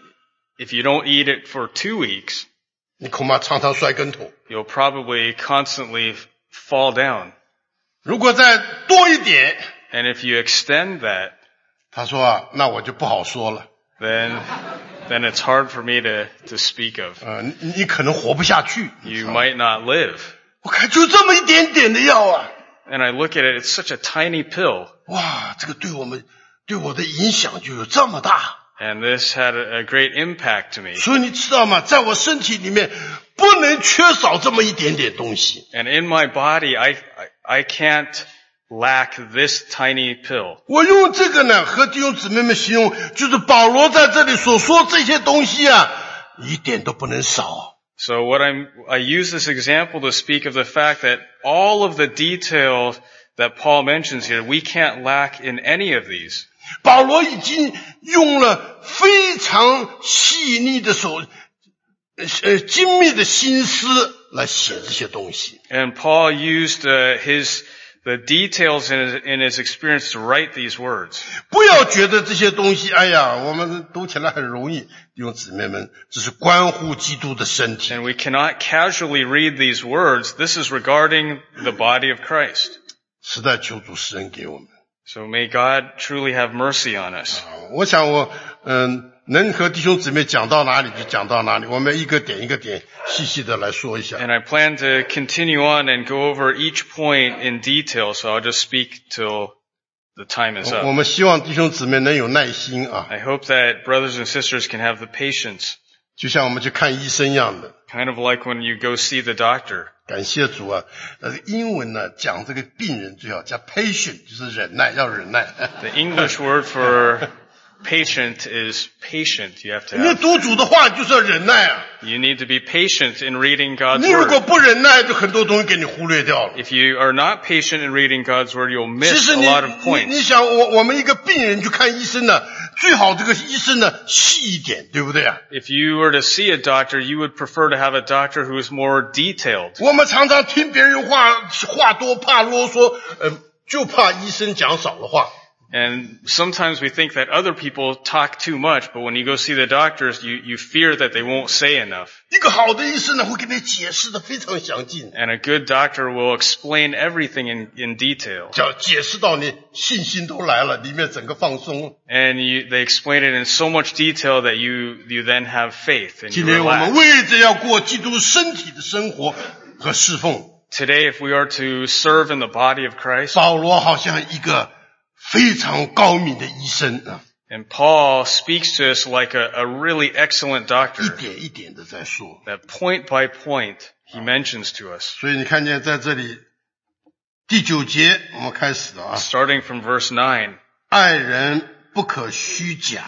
If you don't eat it for two weeks, 你恐怕常常摔跟头。 you'll probably constantly f- fall down. 如果再多一点， And if you extend that, 他说啊，那我就不好说了， then, then it's hard for me to, to speak of. 呃，你你可能活不下去。 You might not live. 我看就这么一点点的药啊， And I look at it, it's such a tiny pill. 哇，这个对我们对我的影响就有这么大。 And this had a, a great impact to me. 所以你知道吗？在我身体里面不能缺少这么一点点东西。 And in my body, I, I, I can't lack this tiny pill. 我用这个呢和弟兄姊妹们形容，就是保罗在这里所说这些东西啊，一点都不能少。 So what I'm, I use this example to speak of the fact that all of the detail that Paul mentions here, we can't lack in any of these. 保罗已经用了非常细腻的手，呃，精密的心思来写这些东西。 And Paul used uh, his, the details in his, in his experience to write these words. 不要觉得这些东西，哎呀，我们读起来很容易，弟兄姊妹们，这是关乎基督的身体。 And we cannot casually read these words. This is regarding the body of Christ. 实在求主施恩给我们。 So may God truly have mercy on us. 啊我想我嗯能和弟兄姊妹讲到哪里就讲到哪里，我们一个点一个点细细的来说一下。 And I plan to continue on and go over each point in detail, so I'll just speak till the time is 我 up. 们希望弟兄姊妹能有耐心啊， I hope that brothers and sisters can have the patience, 就像我们去看医生一样的。 kind of like when you go see the doctor. 感谢主啊！呃，英文呢讲这个病人最好加 patient， 就是忍耐，要忍耐。 The English word for patient is patient. You have to 你 have, 读主的话就是要忍耐啊！ you need to be patient in reading God's 你如果 word. 不忍耐，就很多东西给你忽略掉了。 If you are not patient in reading God's word, you'll 其 miss 实 a 你 lot of 你 points. 你想，我我们一个病人去看医生呢，最好这个医生呢细一点，对不对啊？ If you were to see a doctor, you would prefer to have a doctor who is more detailed. 我们常常听别人话话多怕啰嗦，呃，就怕医生讲少了话。 And sometimes we think that other people talk too much, but when you go see the doctors, you, you fear that they won't say enough. 一个好的医生呢，会给你解释的非常详尽， And a good doctor will explain everything in, in detail. 讲解释到你信心都来了，里面整个放松。 And you, they explain it in so much detail that you, you then have faith and 今 you 天我们 relax. 为着要过基督身体的生活和侍奉， Today, if we are to serve in the body of Christ, 保罗好像一个非常高明的医生啊， and Paul speaks to us like a, a really excellent 一 doctor, 点一点的在说。 that point by point he mentions to us. 所以你看见在这里第九节我们开始了啊， Starting from verse nine, 爱人不可虚假。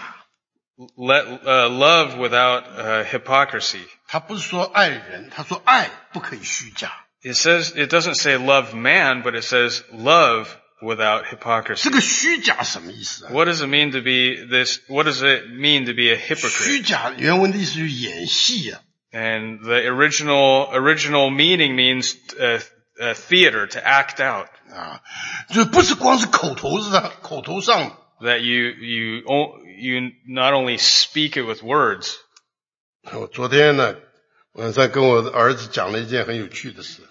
let, uh, love without uh, hypocrisy. 他不是说爱人，他说爱不可以虚假。 It says, it doesn't say love man, but it says love without hypocrisy. 这个虚假什么意思啊？ What does it mean to be this, what does it mean to be a 虚 hypocrite? 假原文的意思就是演戏啊。 And the original, original meaning means uh, uh, theater, to act out. 啊，就不是光是口头上口头上。 That you, you, o- you not only speak it with words. 我昨天呢晚上跟我的儿子讲了一件很有趣的事。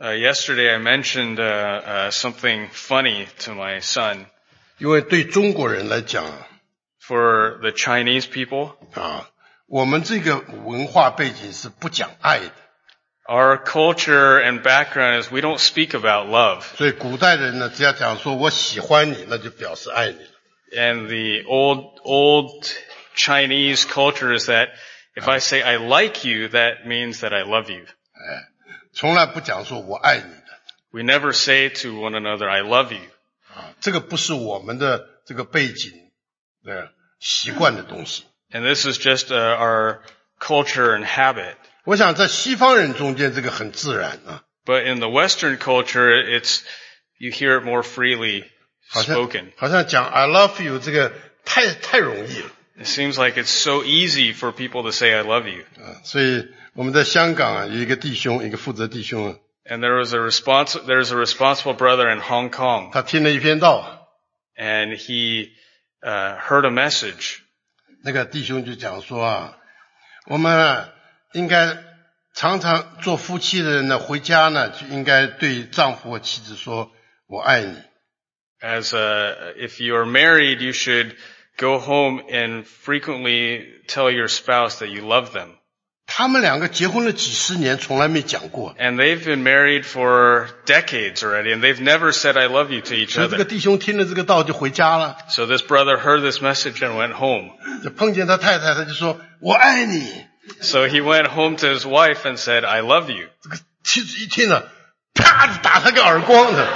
Uh, yesterday I mentioned uh, uh, something funny to my son. 因为对中国人来讲 For the Chinese people, 啊，我们这个文化背景是不讲爱的。 our culture and background is we don't speak about love. 所以古代人呢，只要讲说我喜欢你，那就表示爱你了。 And the old, old Chinese culture is that if I say I like you, that means that I love you. 哎，从来不讲说我爱你的。 We never say to one another, I love you. 啊，这个不是我们的这个背景的习惯的东西。 And this is just uh, our culture and habit. 我想在西方人中间这个很自然啊。 But in the Western culture, it's, you hear it more freely 好像 spoken. 好像讲 I love you 这个太太容易了。 It seems like it's so easy for people to say I love you. 啊，所以我们在香港啊有一个弟兄，一个负责弟兄啊， And there was a respons- there's a responsible brother in Hong Kong, 他听了一篇道， and he uh, heard a message. 那个弟兄就讲说啊，我们啊应该常常做夫妻的人呢，回家呢就应该对丈夫或妻子说我爱你。 As uh, if you are married, you should go home and frequently tell your spouse that you love them. 他们两个结婚了几十年，从来没讲过。 And they've been married for decades already, and they've never said I love you to each 所以这个 other. 弟兄听了这个道就回家了， So this brother heard this message and went home. 就碰见他太太，他就说我爱你。 So he went home to his wife and said, I love you. 这个妻子一听了，啪就打他个耳光的。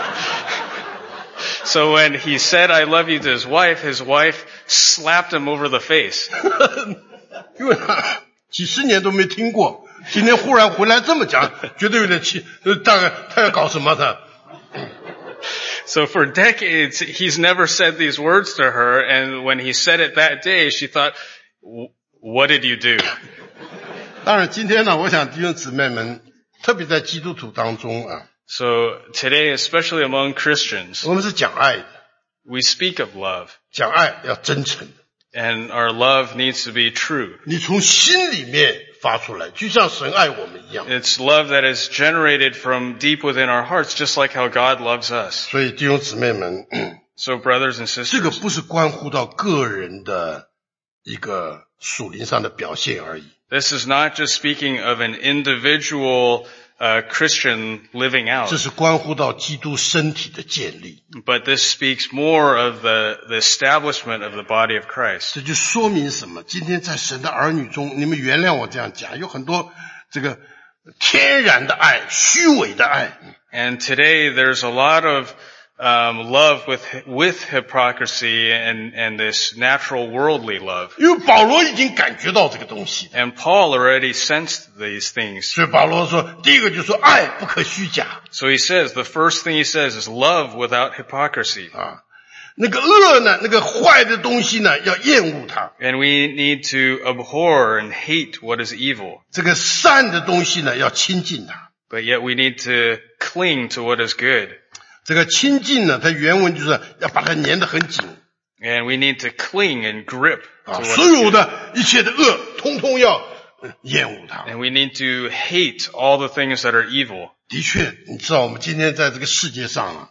So when he said I love you to his wife, his wife slapped him over the face. 因为他几十年都没听过，今天忽然回来这么讲，绝对有点气。呃大概他要搞什么他？ So for decades, he's never said these words to her, and when he said it that day, she thought, what did you do? 当然，今天呢，我想弟兄姊妹们，特别在基督徒当中啊， So today, especially among Christians, 我们是讲爱的， we speak of love, 讲爱要真诚的， and our love needs to be true. 你从心里面发出来，就像神爱我们一样。 It's love that is generated from deep within our hearts, just like how God loves us. 所以弟兄姊妹们， So brothers and 这个 sisters, 不是关乎到个人的一个属灵上的表现而已。 this is not just speaking of an individual uh, Christian living out, 这是关乎到基督身体的建立， but this speaks more of the, the establishment of the body of Christ. 这就说明什么？今天在神的儿女中，你们原谅我这样讲，有很多这个天然的爱、虚伪的爱。 And today there's a lot of um, love with with hypocrisy and, and this natural worldly love. 因为保罗已经感觉到这个东西， And Paul already sensed these things. 所以保罗说，第一个就说爱不可虚假 So he says, the first thing he says is love without hypocrisy. 啊。那个恶呢，那个坏的东西呢，要厌恶它； And we need to abhor and hate what is evil. 这个善的东西呢，要亲近它。 But yet we need to cling to what is good. 这个亲近呢，它原文就是要把它粘得很紧 And we need to cling and grip to 啊， what 所 is 有 good. 的一切的恶，通通要呃厌恶它。 And we need to hate all the things that are evil. 的确，你知道我们今天在这个世界上啊，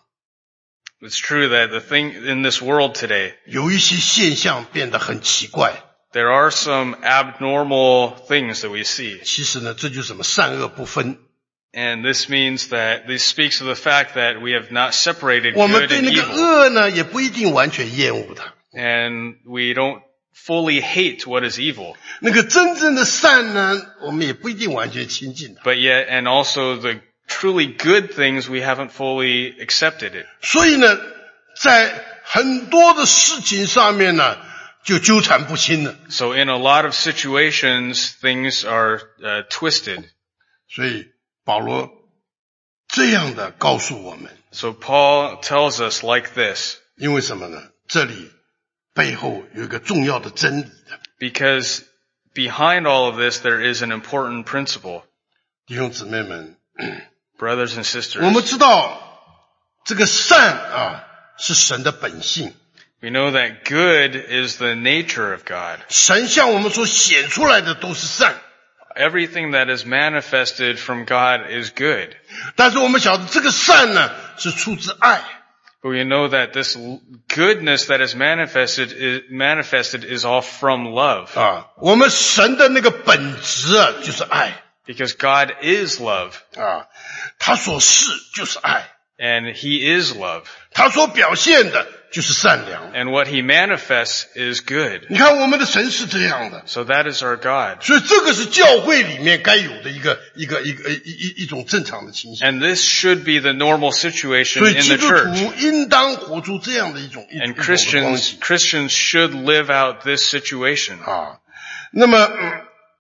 It's true that the thing in this world today, 有一些现象变得很奇怪。 there are some abnormal things that we see. 其实呢，这就是什么善恶不分。 And this means that this speaks of the fact that we have not separated 我们 good 对 and 那个 evil. 恶呢，也不一定完全厌恶它。 And we don't fully hate what is evil. 那个真正的善呢，我们也不一定完全亲近它。 But yet, and also the truly good things, we haven't fully accepted it. 所以呢，在很多的事情上面呢，就纠缠不清了。 So in a lot of situations, things are uh, twisted. 所以保罗这样的告诉我们， So Paul tells us like this, 因为什么呢？这里背后有一个重要的真理的， because behind all of this, there is an important principle. 弟兄姊妹们， Brothers and 我们 sisters, 知道这个善啊是神的本性， we know that good is the nature of God. 神向我们所显出来的都是善。 everything that is manifested from God is good. 但是我们晓得这个善呢是出自爱。 But we know that this goodness that is manifested is, manifested is all from love. 啊，我们神的那个本质啊就是爱。 Because God is love. 啊，他所是就是爱。 And He is love. 他所表现的就是善良。 And what He manifests is good. 你看我们的神是这样的。 So that is our God. 所以这个是教会里面该有的一个一个一个一一一种正常的情形。 And this should be the normal situation 所以 in 基 the 督 church. 徒应当活出这样的一种一种 And 一种的光 Christians, 景 Christians should live out this situation. 啊。那么、嗯、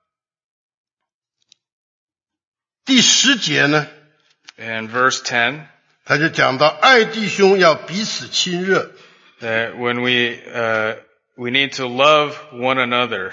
第十节呢， And verse ten, 他就讲到爱弟兄要彼此亲热。 that when we, uh, we need to love one another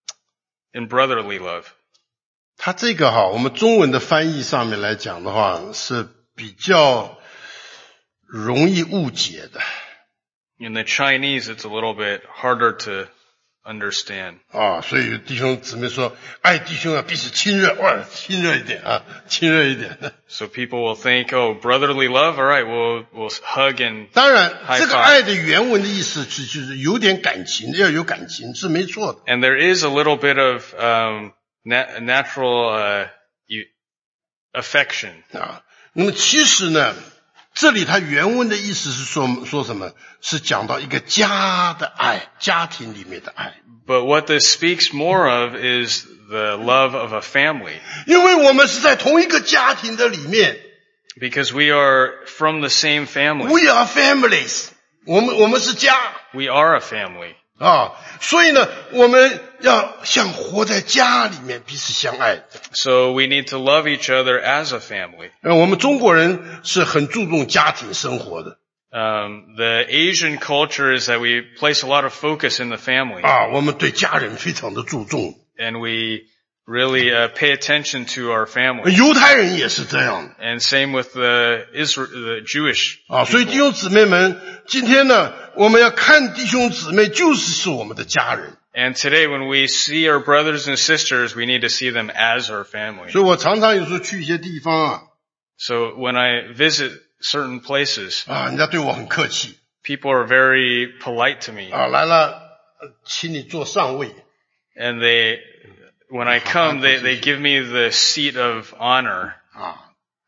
in brotherly love. 他这个哈，我们中文的翻译上面来讲的话，是比较容易误解的。 In the Chinese, it's a little bit harder to understand. 啊，所以弟兄姊妹说，爱弟兄要彼此亲热，哇，亲热一点啊，亲热一点。 So people will think, oh, brotherly love, alright, we'll, we'll hug and 当然， High 这个 five 爱的原文的意思是就是有点感情，要有感情是没错的。 And there is a little bit of um, nat- natural uh, you- affection. 啊，那么其实呢，这里它原文的意思是说说什么？是讲到一个家的爱，家庭里面的爱。 But what this speaks more of is the love of a family. 因为我们是在同一个家庭的里面 Because we are from the same family. ，We are families，我们我们是家 We are a family. 啊，所以呢，我们要像活在家里面，彼此相爱。 So we need to love each other as a family. 呃，我们中国人是很注重家庭生活的 Um, the Asian culture is that we place a lot of focus in the family. 啊，我们对家人非常的注重。 And we really uh, pay attention to our family. 犹太人也是这样的 And same with the Israel, the Jewish 啊，所以 people. 弟兄姊妹们，今天呢，我们要看弟兄姊妹就是是我们的家人。 And today when we see our brothers and sisters, we need to see them as our family. 所以我常常有时候去一些地方啊， So when I visit certain places, 啊，人家对我很客气 people are very polite to me. 啊，来了，呃请你坐上位 And they, when I come, they, they give me the seat of honor. 啊，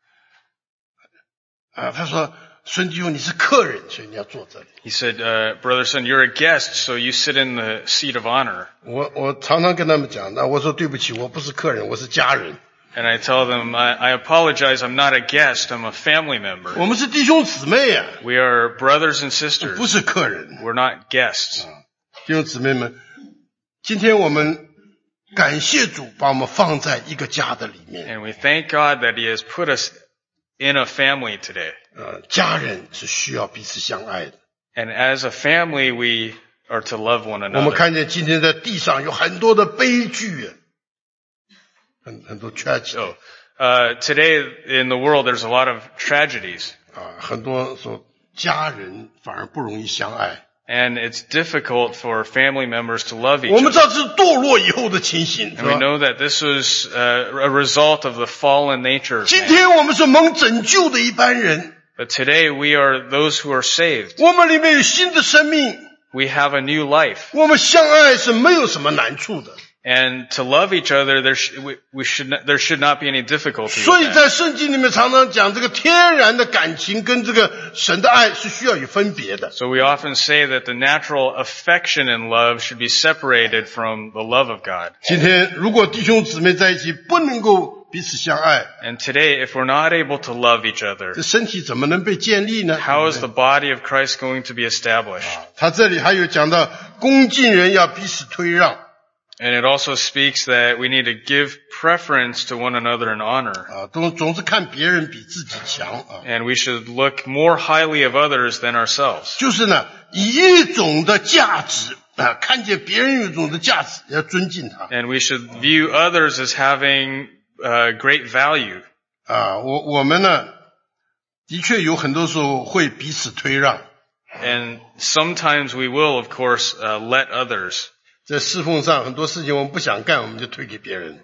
啊，他说孙弟兄你是客人，所以你要坐这里。 He said, uh, brother son, you're a guest, so you sit in the seat of honor. 我我常常跟他们讲，那我说对不起，我不是客人，我是家人。 And I tell them, I, I apologize, I'm not a guest, I'm a family member. 我们是弟兄姊妹呀、 We are brothers and 不 sisters. 是客人。 We're not guests. 弟兄姊妹们，今天我们感谢主，把我们放在一个家的里面。 And we thank God that He has put us in a family today. 呃，家人是需要彼此相爱的。 And as a family, we are to love one 我们 another. 看见今天在地上有很多的悲剧啊，很很多 tragedy So, uh, today in the world, there's a lot of tragedies. 啊，很多说家人反而不容易相爱。 And it's difficult for family members to love each 我们 other. 知道这是堕落以后的情形，是 And we 吧？ know that this was uh, a result of the fallen nature of 今 man. 天我们是蒙拯救的一般人， But today we are those who are saved. 我们里面有新的生命， We have a new life. 我们相爱是没有什么难处的。 And to love each other, there, sh- we, we should not, there should not be any difficulty 所以 with that. 在圣经里面常常讲，这个天然的感情跟这个神的爱是需要有分别的。 So we often say that the natural affection and love should be separated from the love of God. 今天如果弟兄姊妹在一起不能够彼此相爱， And today, if we're not able to love each 这 other, 身体怎么能被建立呢？ how is the body of Christ going to be established? 他这里还有讲到，恭敬人要彼此推让 And it also speaks that we need to give preference to one another in honor. 啊，总总是看别人比自己强啊， And we should look more highly of others than ourselves. 就是呢，以一种的价值啊，看见别人有一种的价值，要尊敬他 And we should view others as having uh, great value. 啊。我我们呢，的确有很多时候会彼此推让， And sometimes we will, of course, uh, let others. 在侍奉上很多事情我们不想干，我们就推给别人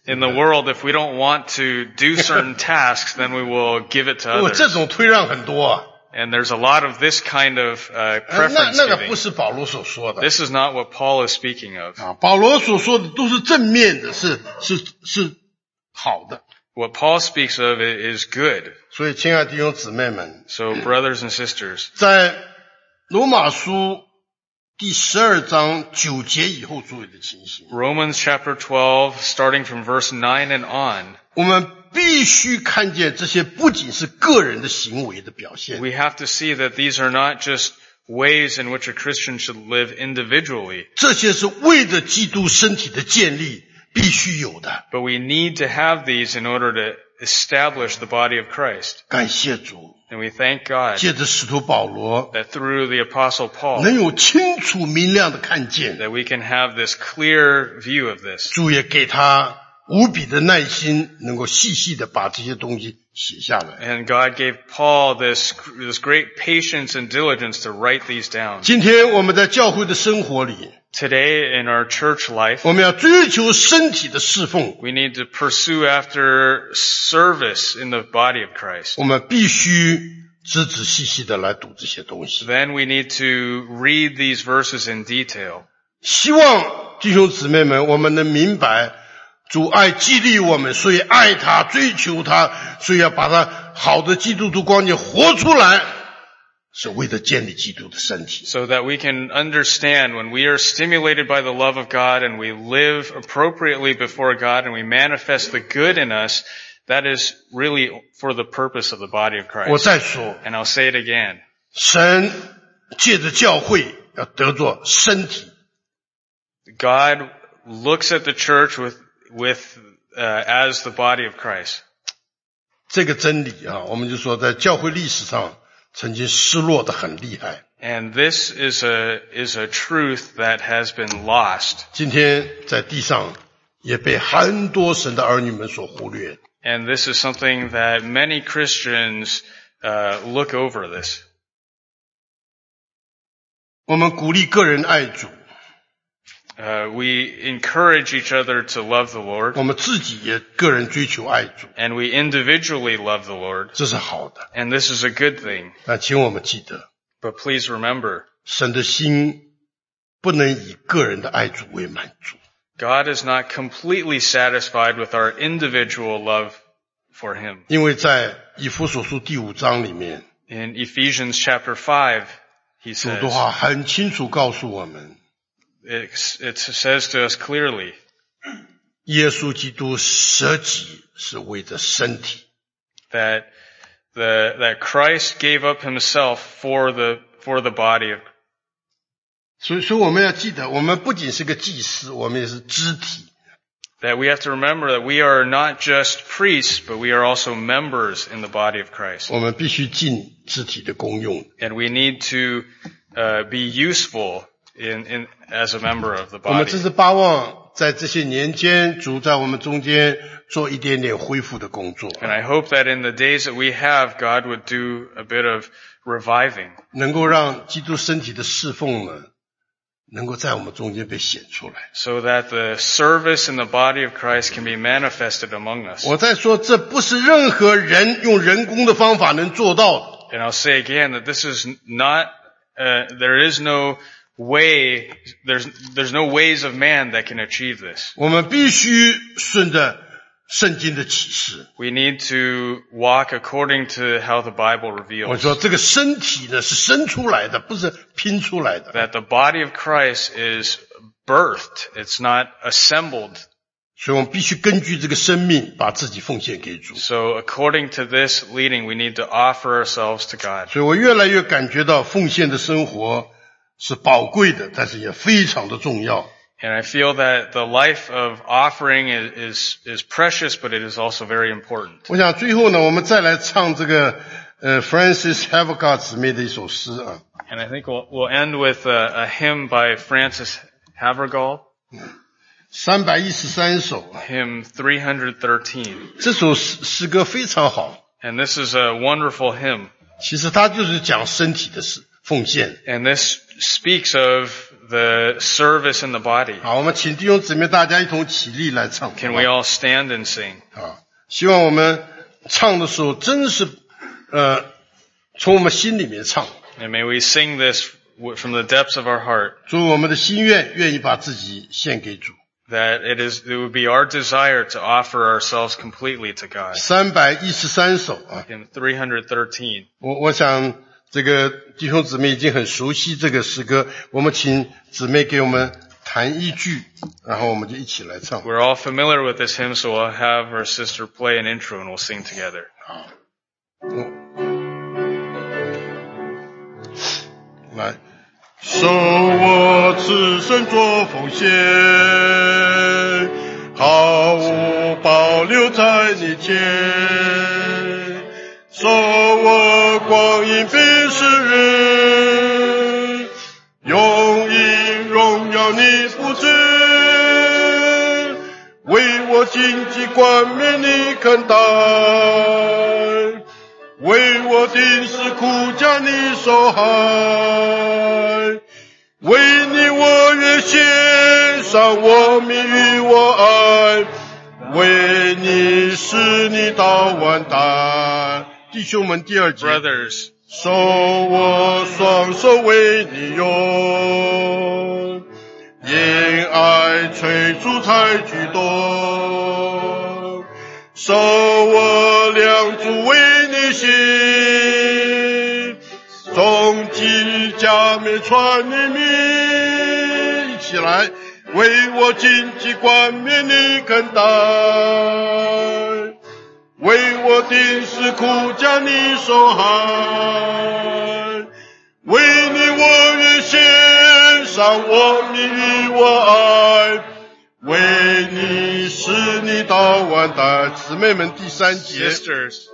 In the world, if we don't want to do certain tasks, then we will give it to 我 others. 这种推让很多啊。 And there's a lot of this kind of uh, 呃那 preference 那个 giving. 不是保罗所说的 This is not what Paul is speaking of. 啊，保罗所说的都是正面的，是是是好的。 What Paul speaks of i- is good. 所以，亲爱的弟兄姊妹们， So, brothers and sisters, 在罗马书第十二章九节以后所有的情形， Romans chapter twelve, starting from verse nine and on, 我们必须看见这些不仅是个人的行为的表现， we have to see that these are not just ways in which a Christian should live individually, 这些是为了基督身体的建立必须有的。 but we need to have these in order to establish the body of Christ. 感谢主， And we thank God 借着使徒保罗 that through the Apostle Paul, 能有清楚明亮的看见， that we can have this clear view of this. 主也给他无比的耐心，能够细细的把这些东西写下来。 And God gave Paul this, this great patience and diligence to write these down. 今天我们在教会的生活里， Today in our church life, 我们要追求身体的侍奉， we need to pursue after service in the body of Christ. 我们必须仔仔细细的来读这些东西。 Then we need to read these verses in detail. 希望弟兄姊妹们，我们能明白主爱激励我们，所以爱他，追求他，所以要把他好的基督徒光景活出来，是为了建立基督的身体。 So that we can understand when we are stimulated by the love of God and we live appropriately before God and we manifest the good in us, that is really for the purpose of the body of 我 Christ. 再说， And I'll say it again. 神借着教会要得作身体， God looks at the church with, with, uh, as the body of Christ. 这个真理啊，我们就说在教会历史上曾经失落的很厉害。 And this is a, is a truth that has been lost. 今天在地上也被很多神的儿女们所忽略。 And this is something that many Christians, uh, look over this. 我们鼓励个人爱主， Uh, we encourage each other to love the Lord, 我们自己也个人追求爱主， and we individually love the Lord, 这是好的。 and this is a good thing. 但请我们记得， But please remember, 神的心不能以个人的爱主为满足。 God is not completely satisfied with our individual love for Him. 因为在以弗所书第五章里面， In Ephesians chapter five, He 主 says, 的话很清楚告诉我们， it, it says to us clearly, 耶稣基督舍己是为着身体。 that the, that Christ gave up Himself for the, for the body of, 所以，所以我们要记得，我们不仅是个祭司，我们也是肢体。 that we have to remember that we are not just priests, but we are also members in the body of Christ. 我们必须尽肢体的功用。 And we need to uh, be useful in, in as a member of the 我们真 body. 是巴望在这些年间，主在我们中间做一点点恢复的工作， And I hope that in the days that we have, God would do a bit of reviving, 能够让基督身体的侍奉呢，能够在我们中间被显出来。 so that the service in the body of Christ can be manifested among us. 我再说，这不是任何人用人工的方法能做到的。 And I'll say again that this is not, uh, there is no way, there's, there's no ways of man that can achieve this. 我们必须顺着圣经的启示。 We need to walk according to how the Bible 我 reveals 说这个身体呢是生出来的，不是拼出来的。 that the body of Christ is birthed. It's not assembled. 所以我们必须根据这个生命，把自己奉献给主。 So according to this leading, we need to offer ourselves to God. 所以我越来越感觉到奉献的生活是宝贵的，但是也非常的重要。 And I feel that the life of offering is, is, is precious, but it is also very important. 我想最后呢，我们再来唱这个呃 Francis Havergal 姊妹的一首诗啊。 And I think we'll, we'll end with a, a hymn by Francis Havergal, 三百一十三首， hymn three thirteen. 这首诗诗歌非常好。 And this is a wonderful hymn. 其实它就是讲身体的事奉献。 And this speaks of the service in the body. 好，我们请弟兄姊妹大家一同起立来唱。 Can we all stand and sing? 好，希望我们唱的时候真是呃从我们心里面唱。 And may we sing this from the depths of our heart. 主，我们的心愿愿意把自己献给主。 That it is, it would be our desire to offer ourselves completely to God. 三百一十三首啊， In three thirteen. 我我想这个弟兄姊妹已经很熟悉这个诗歌，我们请姊妹给我们弹一句，然后我们就一起来唱。 We're all familiar with this hymn, so we'll have our sister play an intro and we'll sing together. 好，来，受我此生做奉献，毫无保留在你前，受我光阴并世人，用以荣耀你不知，为我荆棘冠冕你看待，为我定死苦将你受害，为你我愿献上我命与我爱，为你使你到万代。弟兄们，第二节， Brothers, 手我双手为你用，因爱催促才举动，手我两足为你行，终极加冕传你名，一起来，为我荆棘冠冕你看待，为我定死苦将你受害，为你我愿献上我命与我爱，为你使你到万代。姊妹们，第三节。 sisters,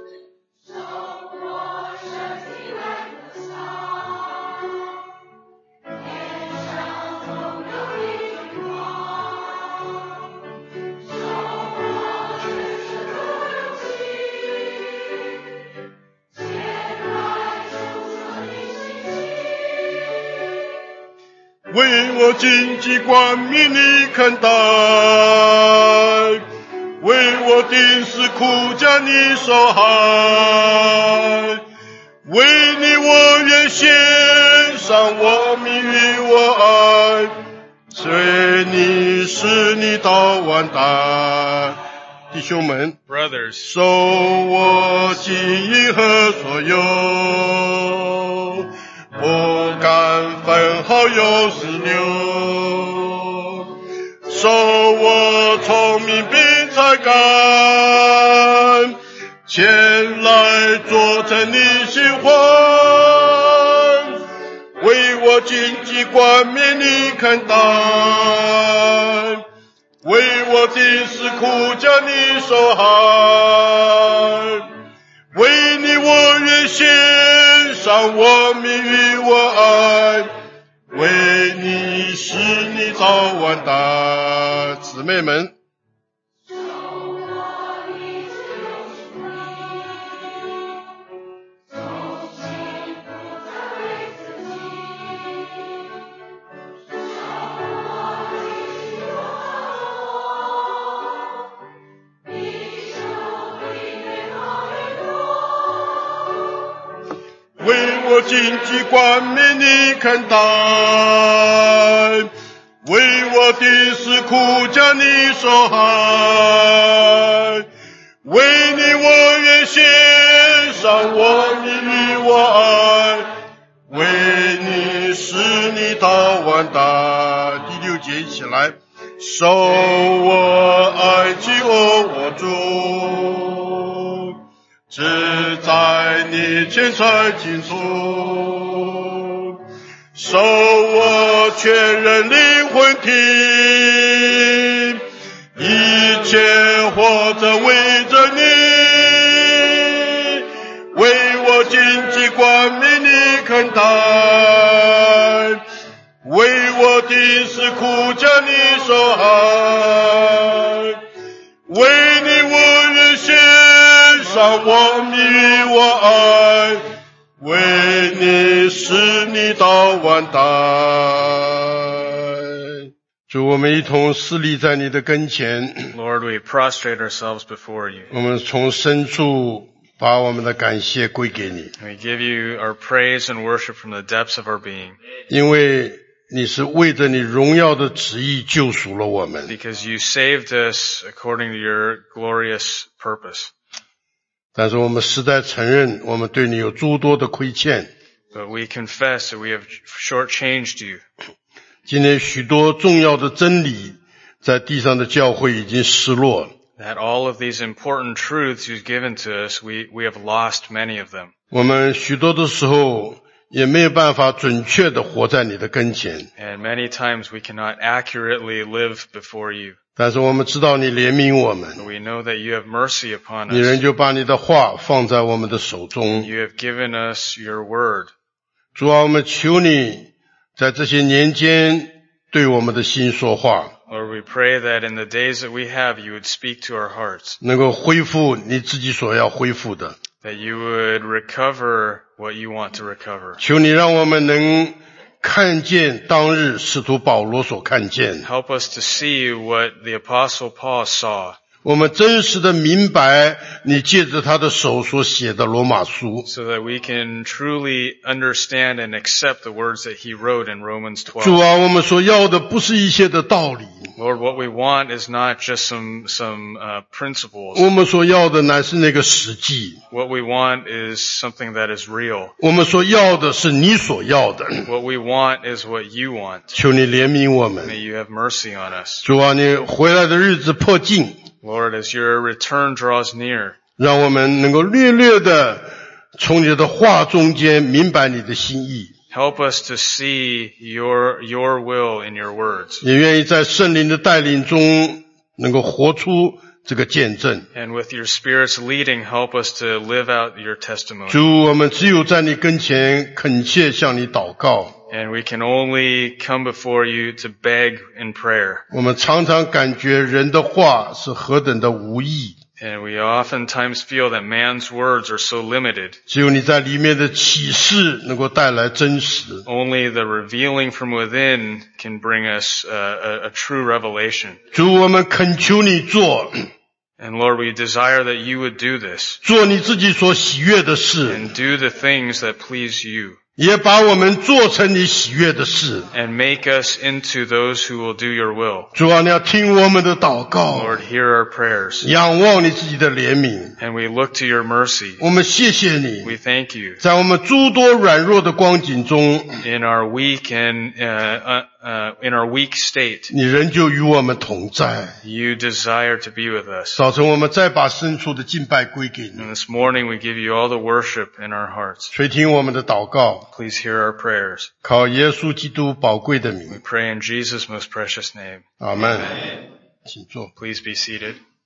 为我荆棘冠冕你看待，为我定死苦将你受害，为你我愿献上我命与我爱，随你使你到万代。弟兄们， brothers, 受我金银和所有，不敢分毫又是留，受我聪明并才干，前来做成你心欢，为我荆棘冠冕你看待，为我定死苦将你受害，为你我愿献上我命与我爱，为你使你早晚代。姊妹们，为我荆棘冠冕你看待，为我定死苦将你受害，为你我愿献上我命与我爱，为你使你到万代。第六节一起来，受我爱敬哦我主，只在你前才清楚，受我全人灵魂听，一切活着为着你，为我荆棘冠冕你看待，为我定死苦将你受害，为你我愿献上我命与我爱，为你使你到万代。 主，我们一同侍立在你的跟前， Lord, we prostrate ourselves before you. 我们从深处把我们的感谢归给你， We give you our praise and worship from the depths of our being, 因为你是为着你荣耀的旨意救赎了我们。 because you saved us according to your glorious purpose. 但是我们实在承认，我们对你有诸多的亏欠。 But we confess that we have shortchanged you. 今天许多重要的真理在地上的教会已经失落了， That all of these important truths you've given to us, we, we have lost many of them. 我们许多的时候也没有办法准确的活在你的跟前， And many times we cannot accurately live before you. 但是我们知道你怜悯我 But 们， we know that you have mercy upon 你仍 us. 旧把你的话放在我们的手中。 You have given us your word. 主啊，我们求你在这些年间对我们的心说话， Lord, we pray that in the days that we have, you would speak to our hearts, 能够恢复你自己所要恢复的。 that you would recover what you want to recover. 求你让我们能看见当日使徒保罗所看见， Help us to see what the Apostle Paul saw, 我们真实的明白你借着他的手所写的罗马书。 so that we can truly understand and accept the words that he wrote in Romans 主 twelve. 啊，我们所要的不是一些的道理， Lord, what we want is not just some, some, uh, principles. 我们所要的乃是那个实际， What we want is something that is real. 我们所要的是你所要的。 What we want is what you want. 求你怜悯我们， May you have mercy on us. 主啊，你回来的日子迫近， Lord, as your return draws near, 让我们能够略略的从你的话中间明白你的心意， help us to see your, your will in your words. 也愿意在圣灵的带领中能够活出这个见证。 And with your Spirit's leading, help us to live out your testimony. 主，我们只有在你跟前恳切向你祷告， And we can only come before you to beg in prayer. 我们常常感觉人的话是何等的无益， And we oftentimes feel that man's words are so limited. 只有你在里面的启示能够带来真实。 Only the revealing from within can bring us uh, a, a true revelation. 主，我们恳求你做， And Lord, we desire that you would do this 做你自己所喜悦的事， and do the things that please you 也把我们做成你喜悦的事。 and make us into those who will do your will. 主啊，你要听我们的祷告， Lord, hear our prayers. 仰望你自己的怜悯。 And we look to your mercy. 我们谢谢你， We thank you. 在我们诸多软弱的光景中， In our weak and uh, uh, uh, in our weak state, 你仍旧与我们同在。 you desire to be with us. 早晨我们再把深处的敬拜归给你， And this morning we give you all the worship in our hearts. 垂听我们的祷告， Please hear our prayers. 靠耶稣基督宝贵的 We 名， pray in Jesus' most precious name. 阿门。请坐。 Please be seated.